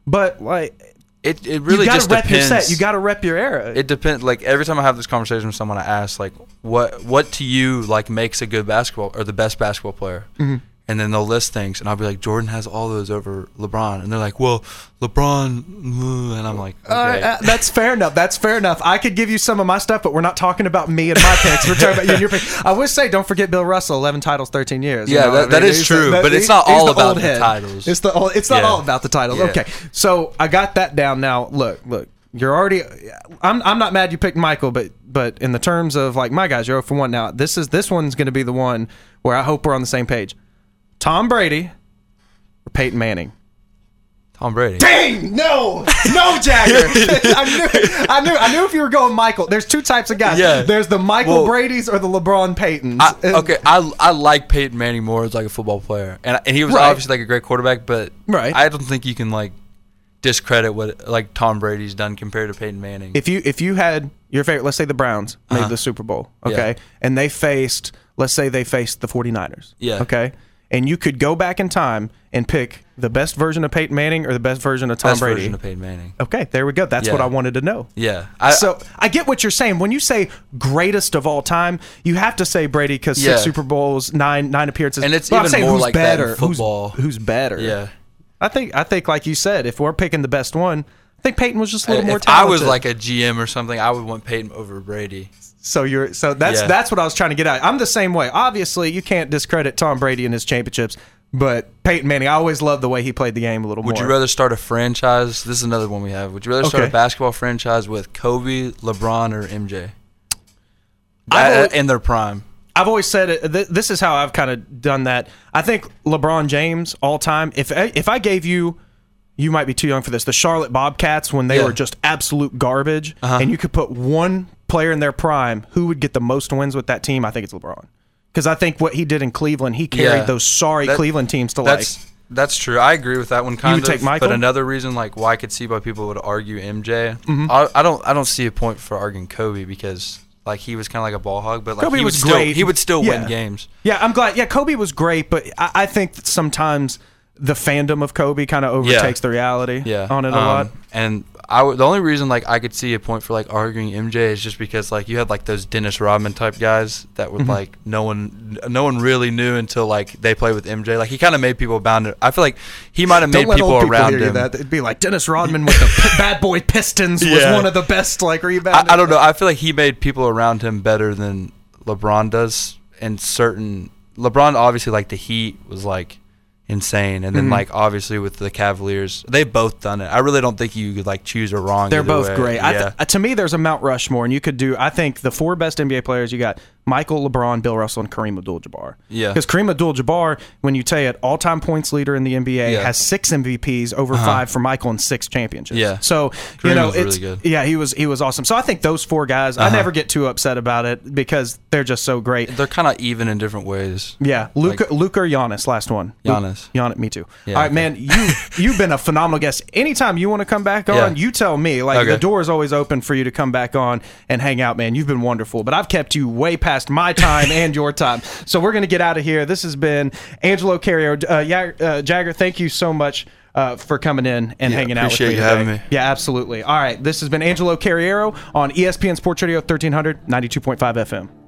but like It it really you gotta just rep depends. your set. You gotta rep your era. It depends. Like every time I have this conversation with someone, I ask like, what what to you like makes a good basketball or the best basketball player? Mm-hmm. And then they'll list things, and I'll be like, Jordan has all those over LeBron, and they're like, well, LeBron, mm, and I'm like, okay, uh, uh, that's fair enough. That's fair enough. I could give you some of my stuff, but we're not talking about me and my picks. We're talking about you and your picks. I would say, don't forget Bill Russell, eleven titles, thirteen years. Yeah, you know that, I mean? that is He's true, the, but he's, it's not he's all the about old the head. titles. It's the old, it's not Yeah. all about the titles. Yeah. Okay, so I got that down. Now look, look, you're already. I'm I'm not mad you picked Michael, but but in the terms of like my guys, you're zero for one now. This is this one's going to be the one where I hope we're on the same page. Tom Brady or Peyton Manning? Tom Brady. Dang! No, no, Jagger. I knew, I knew, I knew. If you were going Michael, there's two types of guys. Yeah. There's the Michael Well, Brady's or the LeBron Paytons. I, okay, I I like Peyton Manning more as like a football player, and and he was Right. obviously like a great quarterback, but Right. I don't think you can like discredit what like Tom Brady's done compared to Peyton Manning. If you if you had your favorite, let's say the Browns made Uh-huh. the Super Bowl, Yeah. okay, and they faced, let's say they faced the 49ers, Yeah. okay, and you could go back in time and pick the best version of Peyton Manning or the best version of Tom Best Brady. version of Peyton Manning. Okay, there we go. That's Yeah. what I wanted to know. Yeah. I, So I get what you're saying. When you say greatest of all time, you have to say Brady because Yeah. six Super Bowls, nine nine appearances, And it's But I'm even saying more who's like that in better? Who's- football. Who's, better? yeah. I think I think like you said, if we're picking the best one, I think Peyton was just a little If more I talented. was like a G M or something, I would want Peyton over Brady. so you're so that's Yeah. that's what I was trying to get at. I'm the same way. Obviously, you can't discredit Tom Brady and his championships, but Peyton Manning, I always loved the way he played the game a little Would more. you rather start a franchise? This is another one we have. Would you rather start Okay. a basketball franchise with Kobe, LeBron, or M J? I've At- always- in their prime. I've always said it. Th- this is how I've kind of done that. I think LeBron James all time. If I, if I gave you, you might be too young for this. The Charlotte Bobcats when they Yeah. were just absolute garbage, Uh-huh. and you could put one player in their prime who would get the most wins with that team. I think it's LeBron because I think what he did in Cleveland, he carried Yeah. those sorry That- Cleveland teams to like. That's that's true. I agree with that one kind would of. take Michael? But another reason, like why I could see why people would argue M J. Mm-hmm. I, I don't. I don't see a point for arguing Kobe because like he was kind of like a ball hog, but like Kobe he would was still great. he would still Yeah. win games. Yeah, I'm glad. Yeah, Kobe was great, but I, I think that sometimes the fandom of Kobe kind of overtakes the reality Yeah, on it a um, lot. And I w- the only reason like I could see a point for like arguing M J is just because like you had like those Dennis Rodman type guys that Mm-hmm. would like no one no one really knew until like they played with M J. Like he kind of made people bound. I feel like he might have Don't made let people old people around hear you him. that. It'd be like Dennis Rodman with the P- Bad Boy Pistons was Yeah. one of the best like rebounding. I, I don't know. I feel like he made people around him better than LeBron does in certain. LeBron obviously like the Heat was like insane, and then Mhm. like obviously with the Cavaliers, they've both done it. I really don't think you could like choose or wrong. They're either both way. great. I Yeah. th- uh, to me, there's a Mount Rushmore, and you could do. I think the four best N B A players you got: Michael, LeBron, Bill Russell, and Kareem Abdul-Jabbar. Yeah. Because Kareem Abdul-Jabbar, when you say it, all-time points leader in the N B A, Yeah. has six M V Ps over five for Michael and six championships. Yeah. So you Kareem know, was it's really good. yeah, he was he was awesome. So I think those four guys, I Uh-huh. never get too upset about it because they're just so great. They're kind of even in different ways. Yeah, Luca, Like- Luca or Giannis, last one. Giannis. Giannis, me too. Yeah, All right, okay. man, you you've been a phenomenal guest. Anytime you want to come back on, Yeah. you tell me. Like Okay. the door is always open for you to come back on and hang out, man. You've been wonderful, but I've kept you way past my time and your time. So we're gonna get out of here. This has been Angelo Carriero. Uh, yeah, uh, Jagger, thank you so much. Uh, for coming in and Yeah, hanging out with appreciate me you today. having me. Yeah, absolutely. All right, this has been Angelo Carriero on E S P N Sports Radio thirteen hundred, ninety-two point five F M.